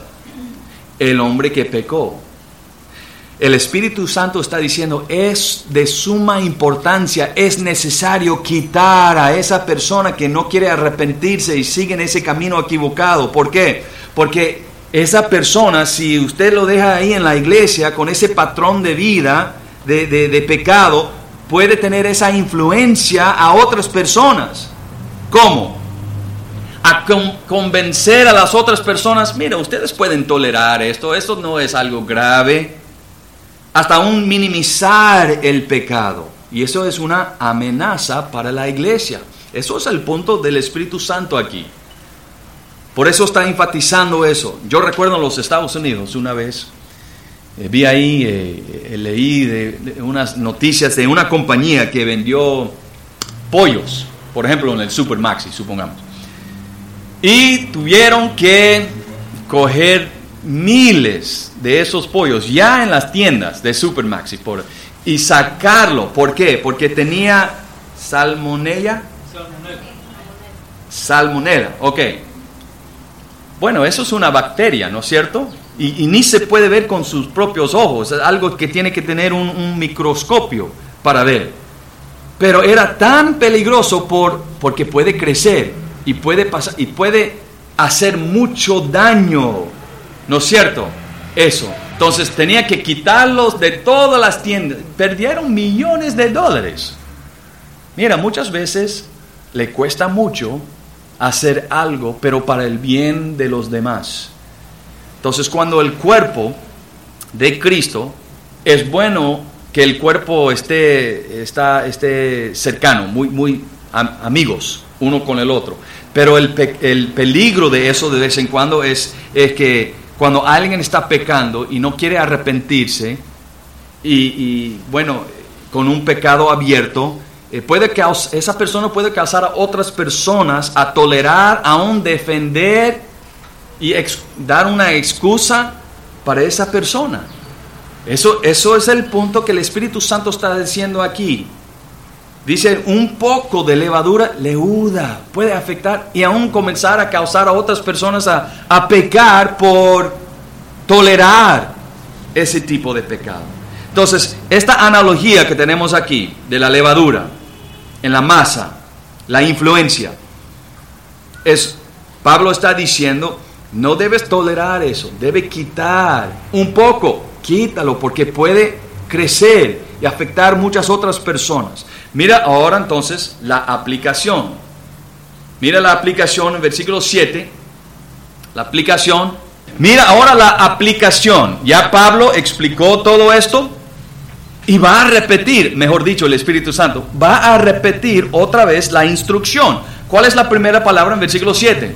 El hombre que pecó. El Espíritu Santo está diciendo, es de suma importancia, es necesario quitar a esa persona que no quiere arrepentirse y sigue en ese camino equivocado. ¿Por qué? Porque esa persona, si usted lo deja ahí en la iglesia con ese patrón de vida, de, de, de pecado, puede tener esa influencia a otras personas. ¿Cómo? A con, convencer a las otras personas, mira, ustedes pueden tolerar esto, esto no es algo grave. Hasta aún minimizar el pecado. Y eso es una amenaza para la iglesia. Eso es el punto del Espíritu Santo aquí. Por eso está enfatizando eso. Yo recuerdo en los Estados Unidos una vez, eh, vi ahí, eh, eh, leí de, de unas noticias de una compañía que vendió pollos, por ejemplo en el Super Maxi, supongamos. Y tuvieron que coger miles de esos pollos ya en las tiendas de Super Maxi por, y sacarlo. ¿Por qué? Porque tenía salmonella. Salmonella. Salmonella, ok. Bueno, eso es una bacteria, ¿no es cierto? Y, y ni se puede ver con sus propios ojos, es algo que tiene que tener un, un microscopio para ver. Pero era tan peligroso por, porque puede crecer y puede pasar, y puede hacer mucho daño, ¿no es cierto? Eso. Entonces tenía que quitarlos de todas las tiendas. Perdieron millones de dólares. Mira, muchas veces le cuesta mucho hacer algo, pero para el bien de los demás. Entonces, cuando el cuerpo de Cristo, es bueno que el cuerpo esté, está, esté cercano, muy, muy am- amigos uno con el otro. Pero el, pe- el peligro de eso de vez en cuando es, es que cuando alguien está pecando y no quiere arrepentirse, y, y bueno, con un pecado abierto, eh, puede caus- esa persona puede causar a otras personas a tolerar, aún defender y ex- dar una excusa para esa persona. Eso, eso es el punto que el Espíritu Santo está diciendo aquí. Dice, un poco de levadura leuda, puede afectar y aún comenzar a causar a otras personas a, a pecar por tolerar ese tipo de pecado. Entonces, esta analogía que tenemos aquí de la levadura en la masa, la influencia, es, Pablo está diciendo, no debes tolerar eso, debe quitar un poco, quítalo porque puede crecer y afectar muchas otras personas. Mira ahora entonces la aplicación. Mira la aplicación en versículo siete. La aplicación. Mira ahora la aplicación. Ya Pablo explicó todo esto y va a repetir, mejor dicho, el Espíritu Santo, va a repetir otra vez la instrucción. ¿Cuál es la primera palabra en versículo siete?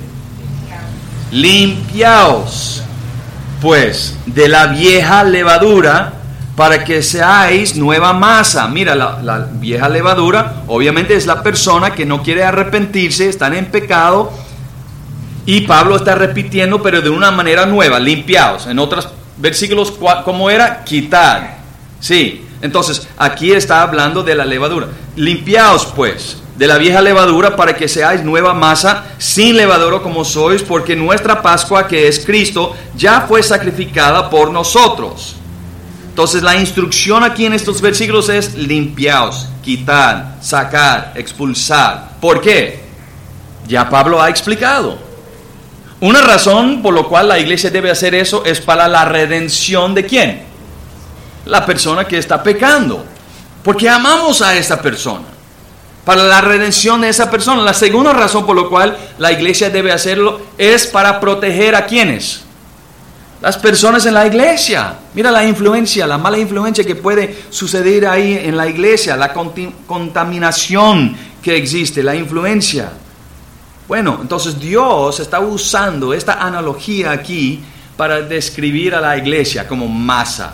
Limpiaos, pues, de la vieja levadura, para que seáis nueva masa. Mira, la, la vieja levadura, obviamente es la persona que no quiere arrepentirse, están en pecado, y Pablo está repitiendo, pero de una manera nueva, limpiaos. En otros versículos, ¿cómo era? Quitar. Sí, entonces, aquí está hablando de la levadura. Limpiaos, pues, de la vieja levadura, para que seáis nueva masa, sin levadura como sois, porque nuestra Pascua, que es Cristo, ya fue sacrificada por nosotros. Entonces la instrucción aquí en estos versículos es limpiaos, quitar, sacar, expulsar. ¿Por qué? Ya Pablo ha explicado. Una razón por la cual la iglesia debe hacer eso es para la redención de ¿quién? La persona que está pecando. Porque amamos a esa persona. Para la redención de esa persona. La segunda razón por la cual la iglesia debe hacerlo es para proteger a ¿quiénes? Las personas en la iglesia. Mira la influencia, la mala influencia que puede suceder ahí en la iglesia, la conti- contaminación que existe, la influencia. Bueno, entonces Dios está usando esta analogía aquí para describir a la iglesia como masa.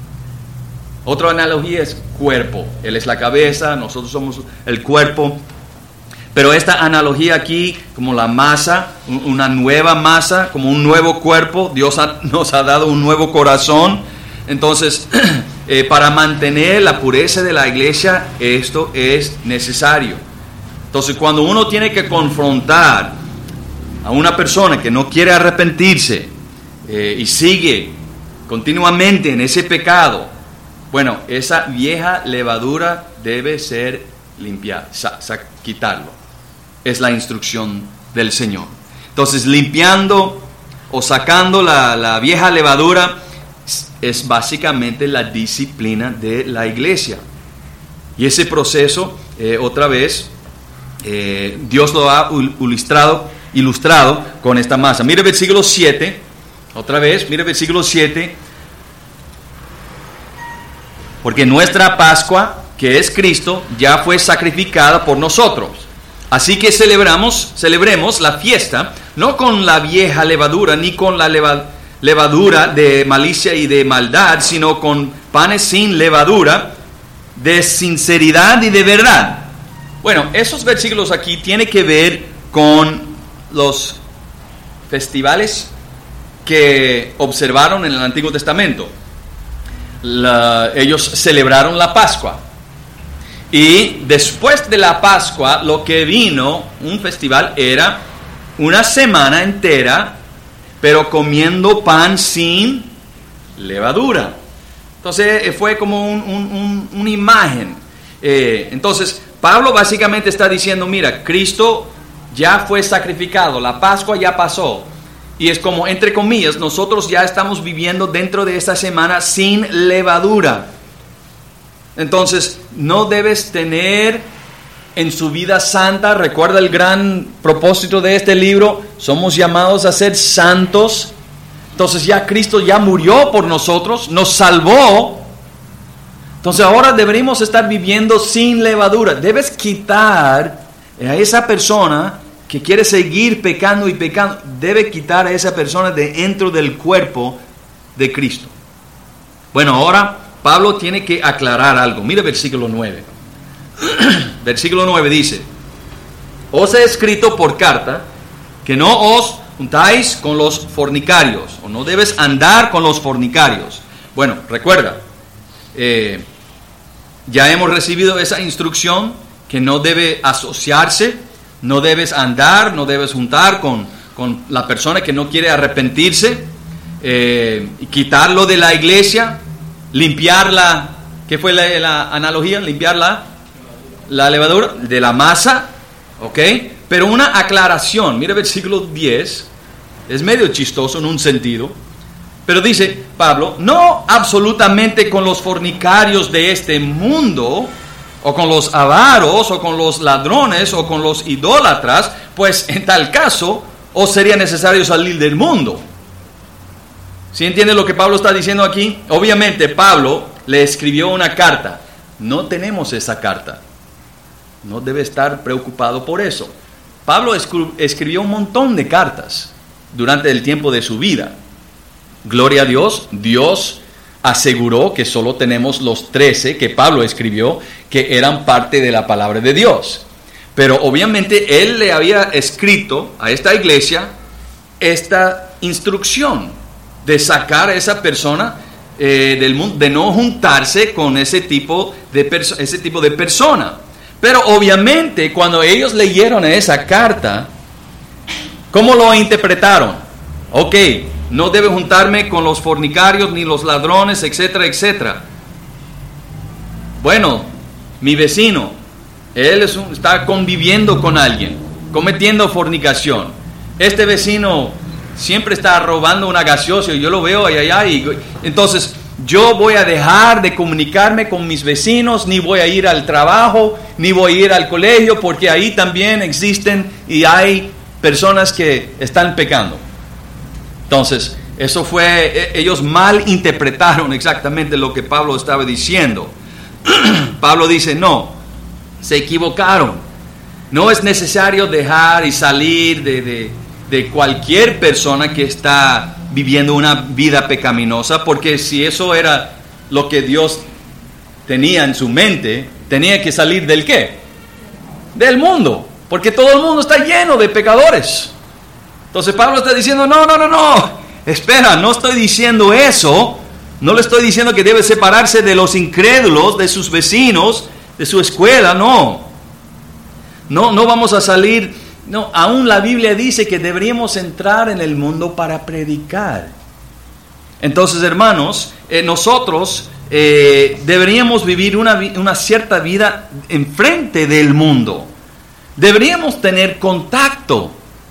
Otra analogía es cuerpo. Él es la cabeza, nosotros somos el cuerpo. Pero esta analogía aquí, como la masa, una nueva masa, como un nuevo cuerpo, Dios ha, nos ha dado un nuevo corazón. Entonces, eh, para mantener la pureza de la iglesia, esto es necesario. Entonces, cuando uno tiene que confrontar a una persona que no quiere arrepentirse eh, y sigue continuamente en ese pecado, bueno, esa vieja levadura debe ser limpiada, sa- sa- quitarlo. Es la instrucción del Señor. Entonces, limpiando o sacando la, la vieja levadura es básicamente la disciplina de la iglesia. Y ese proceso, eh, otra vez, eh, Dios lo ha ilustrado, ilustrado con esta masa. Mire el versículo siete, otra vez, mire el versículo siete. Porque nuestra Pascua, que es Cristo, ya fue sacrificada por nosotros. Así que celebramos, celebremos la fiesta, no con la vieja levadura, ni con la leva, levadura de malicia y de maldad, sino con panes sin levadura, de sinceridad y de verdad. Bueno, esos versículos aquí tienen que ver con los festivales que observaron en el Antiguo Testamento. La, ellos celebraron la Pascua. Y después de la Pascua, lo que vino, un festival, era una semana entera, pero comiendo pan sin levadura. Entonces fue como un, un, un, una imagen. Eh, entonces Pablo básicamente está diciendo, mira, Cristo ya fue sacrificado, la Pascua ya pasó. Y es como, entre comillas, nosotros ya estamos viviendo dentro de esta semana sin levadura. Entonces, no debes tener en su vida santa. Recuerda el gran propósito de este libro, somos llamados a ser santos. Entonces ya Cristo ya murió por nosotros, nos salvó. Entonces ahora deberíamos estar viviendo sin levadura. Debes quitar a esa persona que quiere seguir pecando y pecando. Debe quitar a esa persona de dentro del cuerpo de Cristo. Bueno, ahora Pablo tiene que aclarar algo. Mira versículo nueve. Versículo nueve dice: os he escrito por carta que no os juntáis con los fornicarios, o no debes andar con los fornicarios. Bueno, recuerda, eh, ya hemos recibido esa instrucción que no debe asociarse, no debes andar, no debes juntar con, con la persona que no quiere arrepentirse, eh, quitarlo de la iglesia, limpiarla. ¿Qué fue la, la analogía? Limpiar la, la levadura de la masa, ¿ok? Pero una aclaración, mira versículo diez, es medio chistoso en un sentido, pero dice Pablo, no absolutamente con los fornicarios de este mundo, o con los avaros, o con los ladrones, o con los idólatras, pues en tal caso, os sería necesario salir del mundo. ¿Sí entiende lo que Pablo está diciendo aquí? Obviamente Pablo le escribió una carta, no tenemos esa carta, no debe estar preocupado por eso. Pablo escribió un montón de cartas durante el tiempo de su vida. Gloria a Dios, Dios aseguró que solo tenemos los trece que Pablo escribió, que eran parte de la palabra de Dios. Pero obviamente él le había escrito a esta iglesia esta instrucción de sacar a esa persona eh, del mundo, de no juntarse con ese tipo de perso- ese tipo de persona. Pero obviamente cuando ellos leyeron esa carta, ¿cómo lo interpretaron? Ok, no debe juntarme con los fornicarios ni los ladrones, etcétera, etcétera. Bueno, mi vecino, él es un, está conviviendo con alguien, cometiendo fornicación. Este vecino siempre está robando una gaseosa y yo lo veo allá, allá y entonces yo voy a dejar de comunicarme con mis vecinos, ni voy a ir al trabajo, ni voy a ir al colegio, porque ahí también existen y hay personas que están pecando. Entonces, eso fue, ellos mal interpretaron exactamente lo que Pablo estaba diciendo. Pablo dice, no, se equivocaron. No es necesario dejar y salir de, de, de cualquier persona que está viviendo una vida pecaminosa, porque si eso era lo que Dios tenía en su mente, tenía que salir del ¿qué? Del mundo, porque todo el mundo está lleno de pecadores. Entonces Pablo está diciendo, no, no, no, no, espera, no estoy diciendo eso, no le estoy diciendo que debe separarse de los incrédulos, de sus vecinos, de su escuela, no. No, no vamos a salir. No, aún la Biblia dice que deberíamos entrar en el mundo para predicar. Entonces, hermanos, eh, nosotros eh, deberíamos vivir una, una cierta vida enfrente del mundo. Deberíamos tener contacto.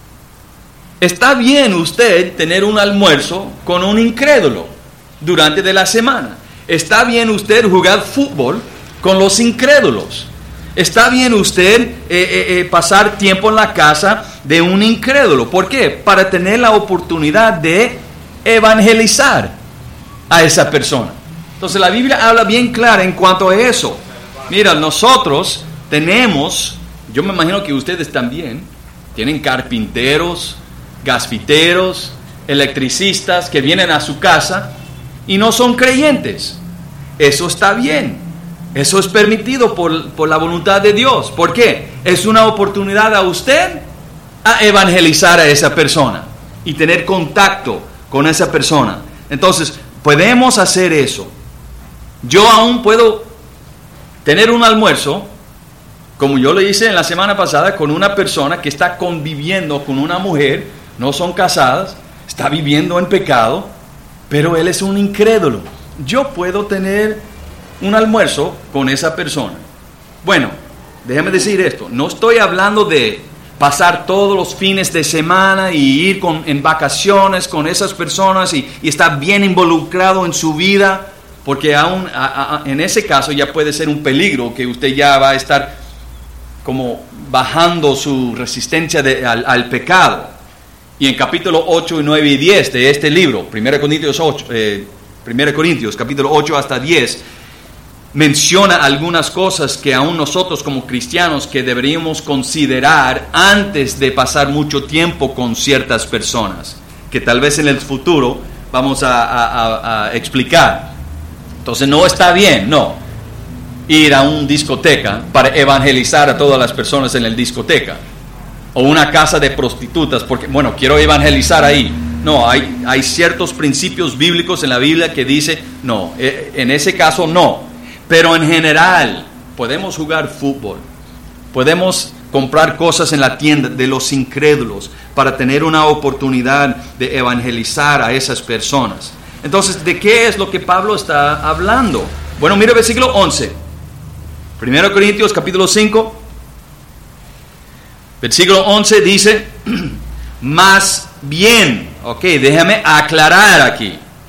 Está bien usted tener un almuerzo con un incrédulo durante de la semana. Está bien usted jugar fútbol con los incrédulos. Está bien usted eh, eh, eh, pasar tiempo en la casa de un incrédulo. ¿Por qué? Para tener la oportunidad de evangelizar a esa persona. Entonces la Biblia habla bien clara en cuanto a eso. Mira, nosotros tenemos, yo me imagino que ustedes también, tienen carpinteros, gasfiteros, electricistas que vienen a su casa y no son creyentes. Eso está bien. Eso es permitido por, por la voluntad de Dios. ¿Por qué? Es una oportunidad a usted a evangelizar a esa persona y tener contacto con esa persona. Entonces, podemos hacer eso. Yo aún puedo tener un almuerzo, como yo lo hice en la semana pasada, con una persona que está conviviendo con una mujer, no son casadas, está viviendo en pecado, pero él es un incrédulo. Yo puedo tener un almuerzo con esa persona. Bueno, déjame decir esto, no estoy hablando de pasar todos los fines de semana y ir con, en vacaciones con esas personas y, y estar bien involucrado en su vida, porque aún a, a, en ese caso ya puede ser un peligro que usted ya va a estar como bajando su resistencia de, al, al pecado. Y en capítulo ocho, nueve y diez de este libro, primera Corintios ocho, eh, primera Corintios, capítulo ocho hasta diez, menciona algunas cosas que aún nosotros como cristianos que deberíamos considerar antes de pasar mucho tiempo con ciertas personas, que tal vez en el futuro vamos a, a, a, a explicar. Entonces no está bien, no, ir a una discoteca para evangelizar a todas las personas en la discoteca, o una casa de prostitutas, porque, bueno, quiero evangelizar ahí. No, hay, hay ciertos principios bíblicos en la Biblia que dice, no, en ese caso no. Pero en general, podemos jugar fútbol, podemos comprar cosas en la tienda de los incrédulos para tener una oportunidad de evangelizar a esas personas. Entonces, ¿de qué es lo que Pablo está hablando? Bueno, mira el versículo once. primera Corintios capítulo cinco. Versículo once dice, más bien, ok, déjame aclarar aquí.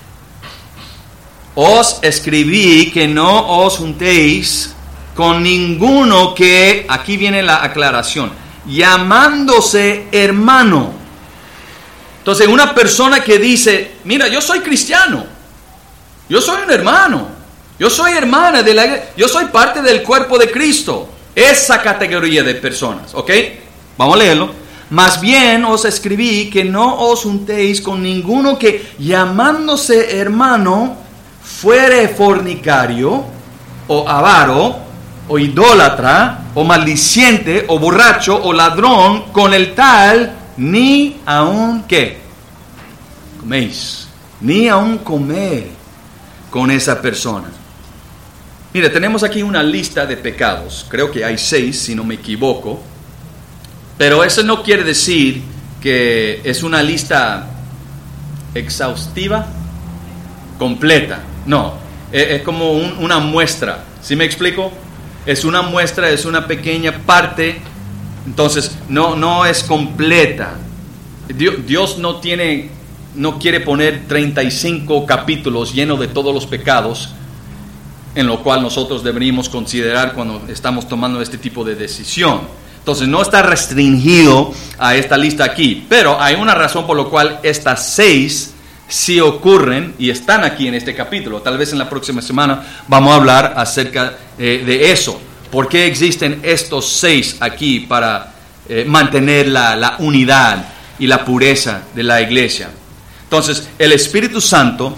Os escribí que no os juntéis con ninguno que, aquí viene la aclaración, llamándose hermano. Entonces, una persona que dice, mira, yo soy cristiano, yo soy un hermano, yo soy hermana de la, yo soy parte del cuerpo de Cristo. Esa categoría de personas, ¿ok? Vamos a leerlo. Más bien os escribí que no os juntéis con ninguno que llamándose hermano fuere fornicario, o avaro, o idólatra, o maldiciente, o borracho, o ladrón, con el tal, ni aun ¿qué? Coméis, ni aun comer con esa persona. Mira, tenemos aquí una lista de pecados, creo que hay seis, si no me equivoco, pero eso no quiere decir que es una lista exhaustiva, completa. No, es, es como un, una muestra. ¿Sí me explico? Es una muestra, es una pequeña parte. Entonces, no, no es completa. Dios, Dios no tiene, no quiere poner treinta y cinco capítulos llenos de todos los pecados, en lo cual nosotros deberíamos considerar cuando estamos tomando este tipo de decisión. Entonces, no está restringido a esta lista aquí, pero hay una razón por la cual estas seis sí ocurren y están aquí en este capítulo. Tal vez en la próxima semana vamos a hablar acerca eh, de eso. ¿Por qué existen estos seis aquí para eh, mantener la, la unidad y la pureza de la iglesia? Entonces, el Espíritu Santo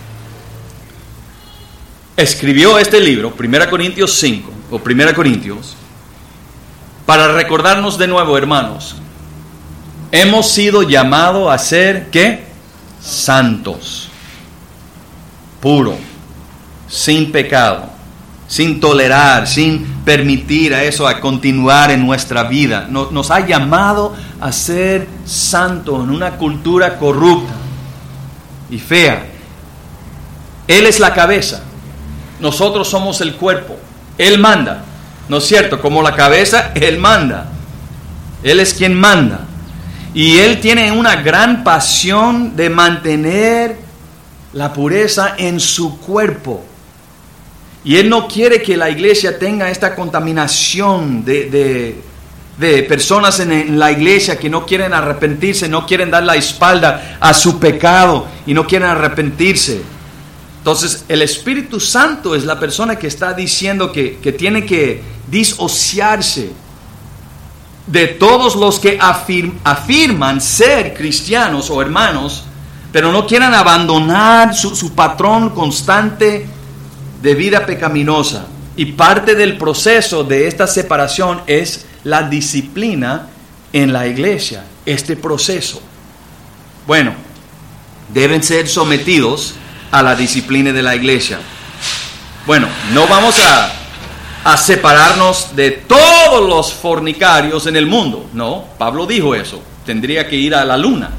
escribió este libro, primera Corintios cinco, o primera Corintios, para recordarnos de nuevo, hermanos, hemos sido llamados a ser, ¿qué? Santos, puro, sin pecado, sin tolerar, sin permitir a eso a continuar en nuestra vida. Nos, nos ha llamado a ser santos en una cultura corrupta y fea. Él es la cabeza, nosotros somos el cuerpo. Él manda, ¿no es cierto? Como la cabeza, Él manda. Él es quien manda. Y Él tiene una gran pasión de mantener la pureza en su cuerpo. Y Él no quiere que la iglesia tenga esta contaminación de, de, de personas en, en la iglesia que no quieren arrepentirse, no quieren dar la espalda a su pecado y no quieren arrepentirse. Entonces, el Espíritu Santo es la persona que está diciendo que, que tiene que disociarse de todos los que afirm, afirman ser cristianos o hermanos, pero no quieren abandonar su, su patrón constante de vida pecaminosa. Y parte del proceso de esta separación es la disciplina en la iglesia, este proceso. Bueno, deben ser sometidos a la disciplina de la iglesia. Bueno, no vamos a, a separarnos de todos los fornicarios en el mundo. No, Pablo dijo eso. Tendría que ir a la luna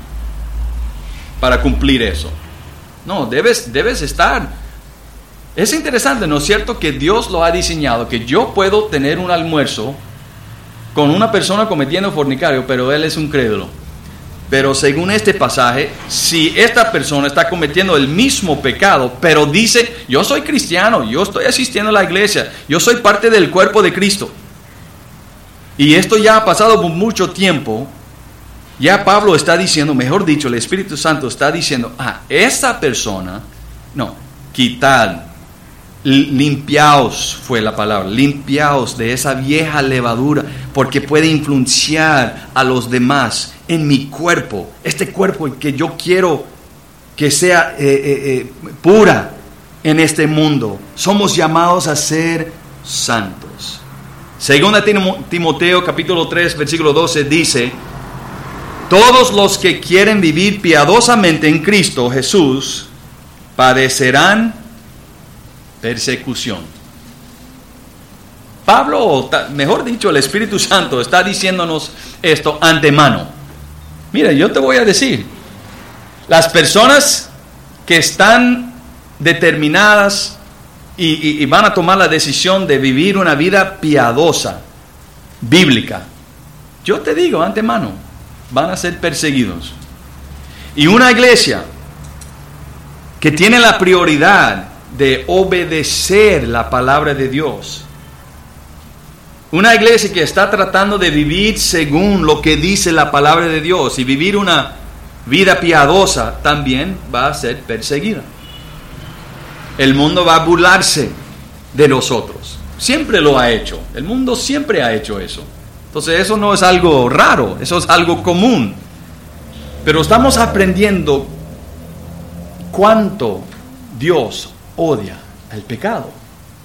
para cumplir eso. No, debes, debes estar. Es interesante, ¿no es cierto? Que Dios lo ha diseñado, que yo puedo tener un almuerzo con una persona cometiendo fornicario, pero él es un crédulo. Pero según este pasaje, si esta persona está cometiendo el mismo pecado, pero dice, yo soy cristiano, yo estoy asistiendo a la iglesia, yo soy parte del cuerpo de Cristo, Y esto ya ha pasado por mucho tiempo. Ya Pablo está diciendo, mejor dicho, el Espíritu Santo está diciendo, ah, esa persona, no, quitad, limpiaos fue la palabra, limpiaos de esa vieja levadura, porque puede influenciar a los demás en mi cuerpo, este cuerpo que yo quiero que sea eh, eh, eh, pura en este mundo. Somos llamados a ser santos. Segunda Timoteo capítulo tres versículo doce dice: todos los que quieren vivir piadosamente en Cristo Jesús padecerán persecución. Pablo, o mejor dicho, el Espíritu Santo está diciéndonos esto antemano. Mira, yo te voy a decir, las personas que están determinadas y, y, y van a tomar la decisión de vivir una vida piadosa, bíblica, yo te digo antemano, van a ser perseguidos. Y una iglesia que tiene la prioridad de obedecer la palabra de Dios, una iglesia que está tratando de vivir según lo que dice la palabra de Dios y vivir una vida piadosa, también va a ser perseguida. El mundo va a burlarse de nosotros. Siempre lo ha hecho. El mundo siempre ha hecho eso. Entonces eso no es algo raro, eso es algo común. Pero estamos aprendiendo cuánto Dios odia el pecado.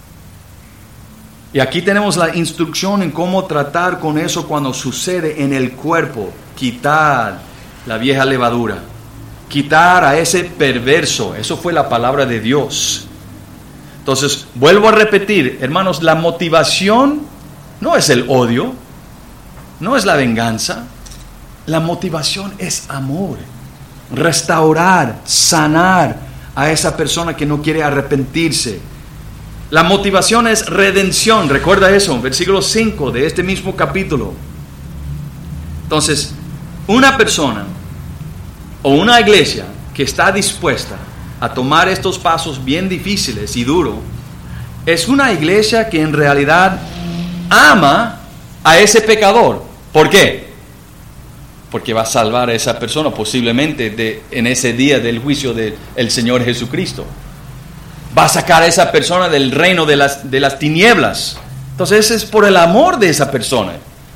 Y aquí tenemos la instrucción en cómo tratar con eso cuando sucede en el cuerpo. Quitar la vieja levadura. Quitar a ese perverso. Eso fue la palabra de Dios. Entonces, vuelvo a repetir, hermanos, la motivación no es el odio. No es la venganza. La motivación es amor. Restaurar, sanar a esa persona que no quiere arrepentirse. La motivación es redención. Recuerda eso, versículo cinco de este mismo capítulo. Entonces, una persona o una iglesia que está dispuesta a tomar estos pasos bien difíciles y duros, es una iglesia que en realidad ama a ese pecador. ¿Por qué? Porque va a salvar a esa persona posiblemente de, en ese día del juicio del Señor Jesucristo. Va a sacar a esa persona del reino de las, de las tinieblas. Entonces es por el amor de esa persona.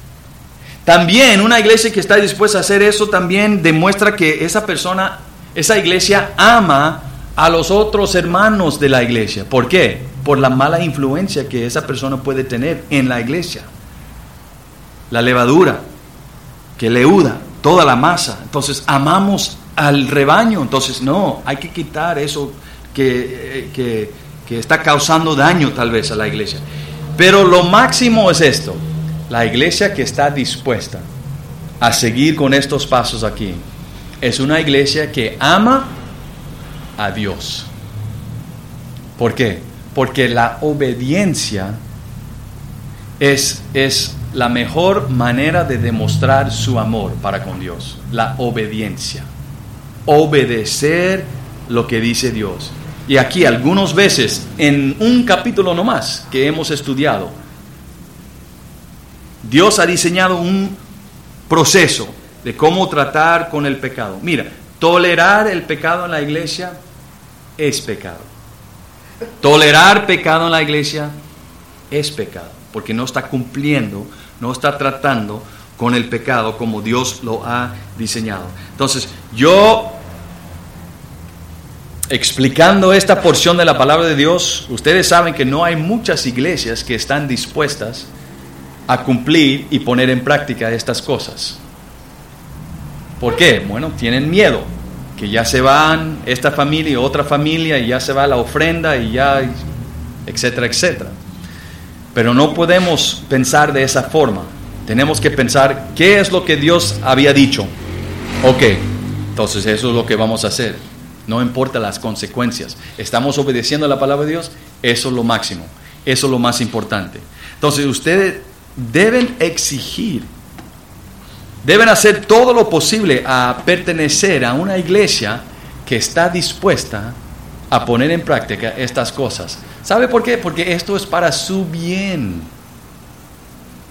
También una iglesia que está dispuesta a hacer eso también demuestra que esa persona, esa iglesia ama a los otros hermanos de la iglesia. ¿Por qué? Por la mala influencia que esa persona puede tener en la iglesia. La levadura que leuda toda la masa. Entonces amamos al rebaño. Entonces no, hay que quitar eso que, que, que está causando daño tal vez a la iglesia. Pero lo máximo es esto: la iglesia que está dispuesta a seguir con estos pasos aquí es una iglesia que ama a Dios. ¿Por qué? Porque la obediencia es, es la mejor manera de demostrar su amor para con Dios. La obediencia. Obedecer lo que dice Dios. Y aquí algunas veces, en un capítulo nomás que hemos estudiado, Dios ha diseñado un proceso de cómo tratar con el pecado. Mira, tolerar el pecado en la iglesia es pecado. Tolerar pecado en la iglesia es pecado, porque no está cumpliendo, no está tratando con el pecado como Dios lo ha diseñado. Entonces, yo, explicando esta porción de la palabra de Dios, ustedes saben que no hay muchas iglesias que están dispuestas a cumplir y poner en práctica estas cosas. ¿Por qué? Bueno, tienen miedo que ya se van esta familia y otra familia y ya se va la ofrenda y ya, etcétera, etcétera. Pero no podemos pensar de esa forma. Tenemos que pensar qué es lo que Dios había dicho. Ok, entonces eso es lo que vamos a hacer. No importa las consecuencias. Estamos obedeciendo a la palabra de Dios. Eso es lo máximo. Eso es lo más importante. Entonces ustedes deben exigir, deben hacer todo lo posible a pertenecer a una iglesia que está dispuesta a poner en práctica estas cosas. ¿Sabe por qué? Porque esto es para su bien.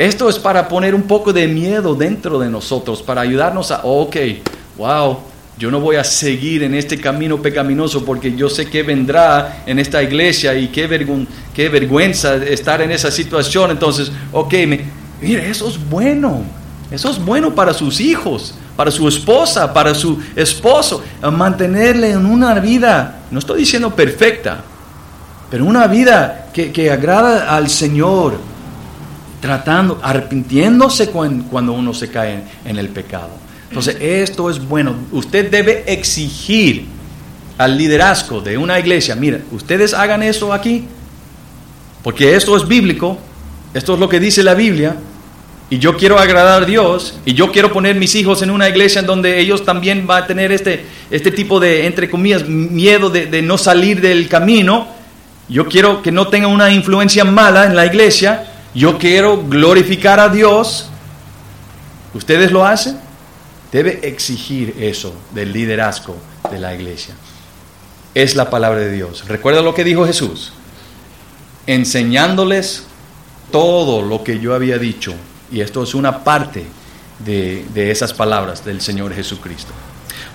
Esto es para poner un poco de miedo dentro de nosotros, para ayudarnos a, ok, wow, yo no voy a seguir en este camino pecaminoso porque yo sé que vendrá en esta iglesia y qué, vergüenza, qué vergüenza estar en esa situación. Entonces, ok, me, mire, eso es bueno, eso es bueno para sus hijos, para su esposa, para su esposo, mantenerle en una vida, no estoy diciendo perfecta, pero una vida que, que agrada al Señor, tratando, arrepintiéndose cuando, cuando uno se cae en, en el pecado. Entonces, esto es bueno. Usted debe exigir al liderazgo de una iglesia, mira, ustedes hagan esto aquí, porque esto es bíblico, esto es lo que dice la Biblia, y yo quiero agradar a Dios, y yo quiero poner mis hijos en una iglesia en donde ellos también van a tener este, este tipo de, entre comillas, miedo de, de no salir del camino. Yo quiero que no tengan una influencia mala en la iglesia. Yo quiero glorificar a Dios. ¿Ustedes lo hacen? Debe exigir eso del liderazgo de la iglesia. Es la palabra de Dios. Recuerda lo que dijo Jesús. Enseñándoles todo lo que yo había dicho. Y esto es una parte de, de esas palabras del Señor Jesucristo.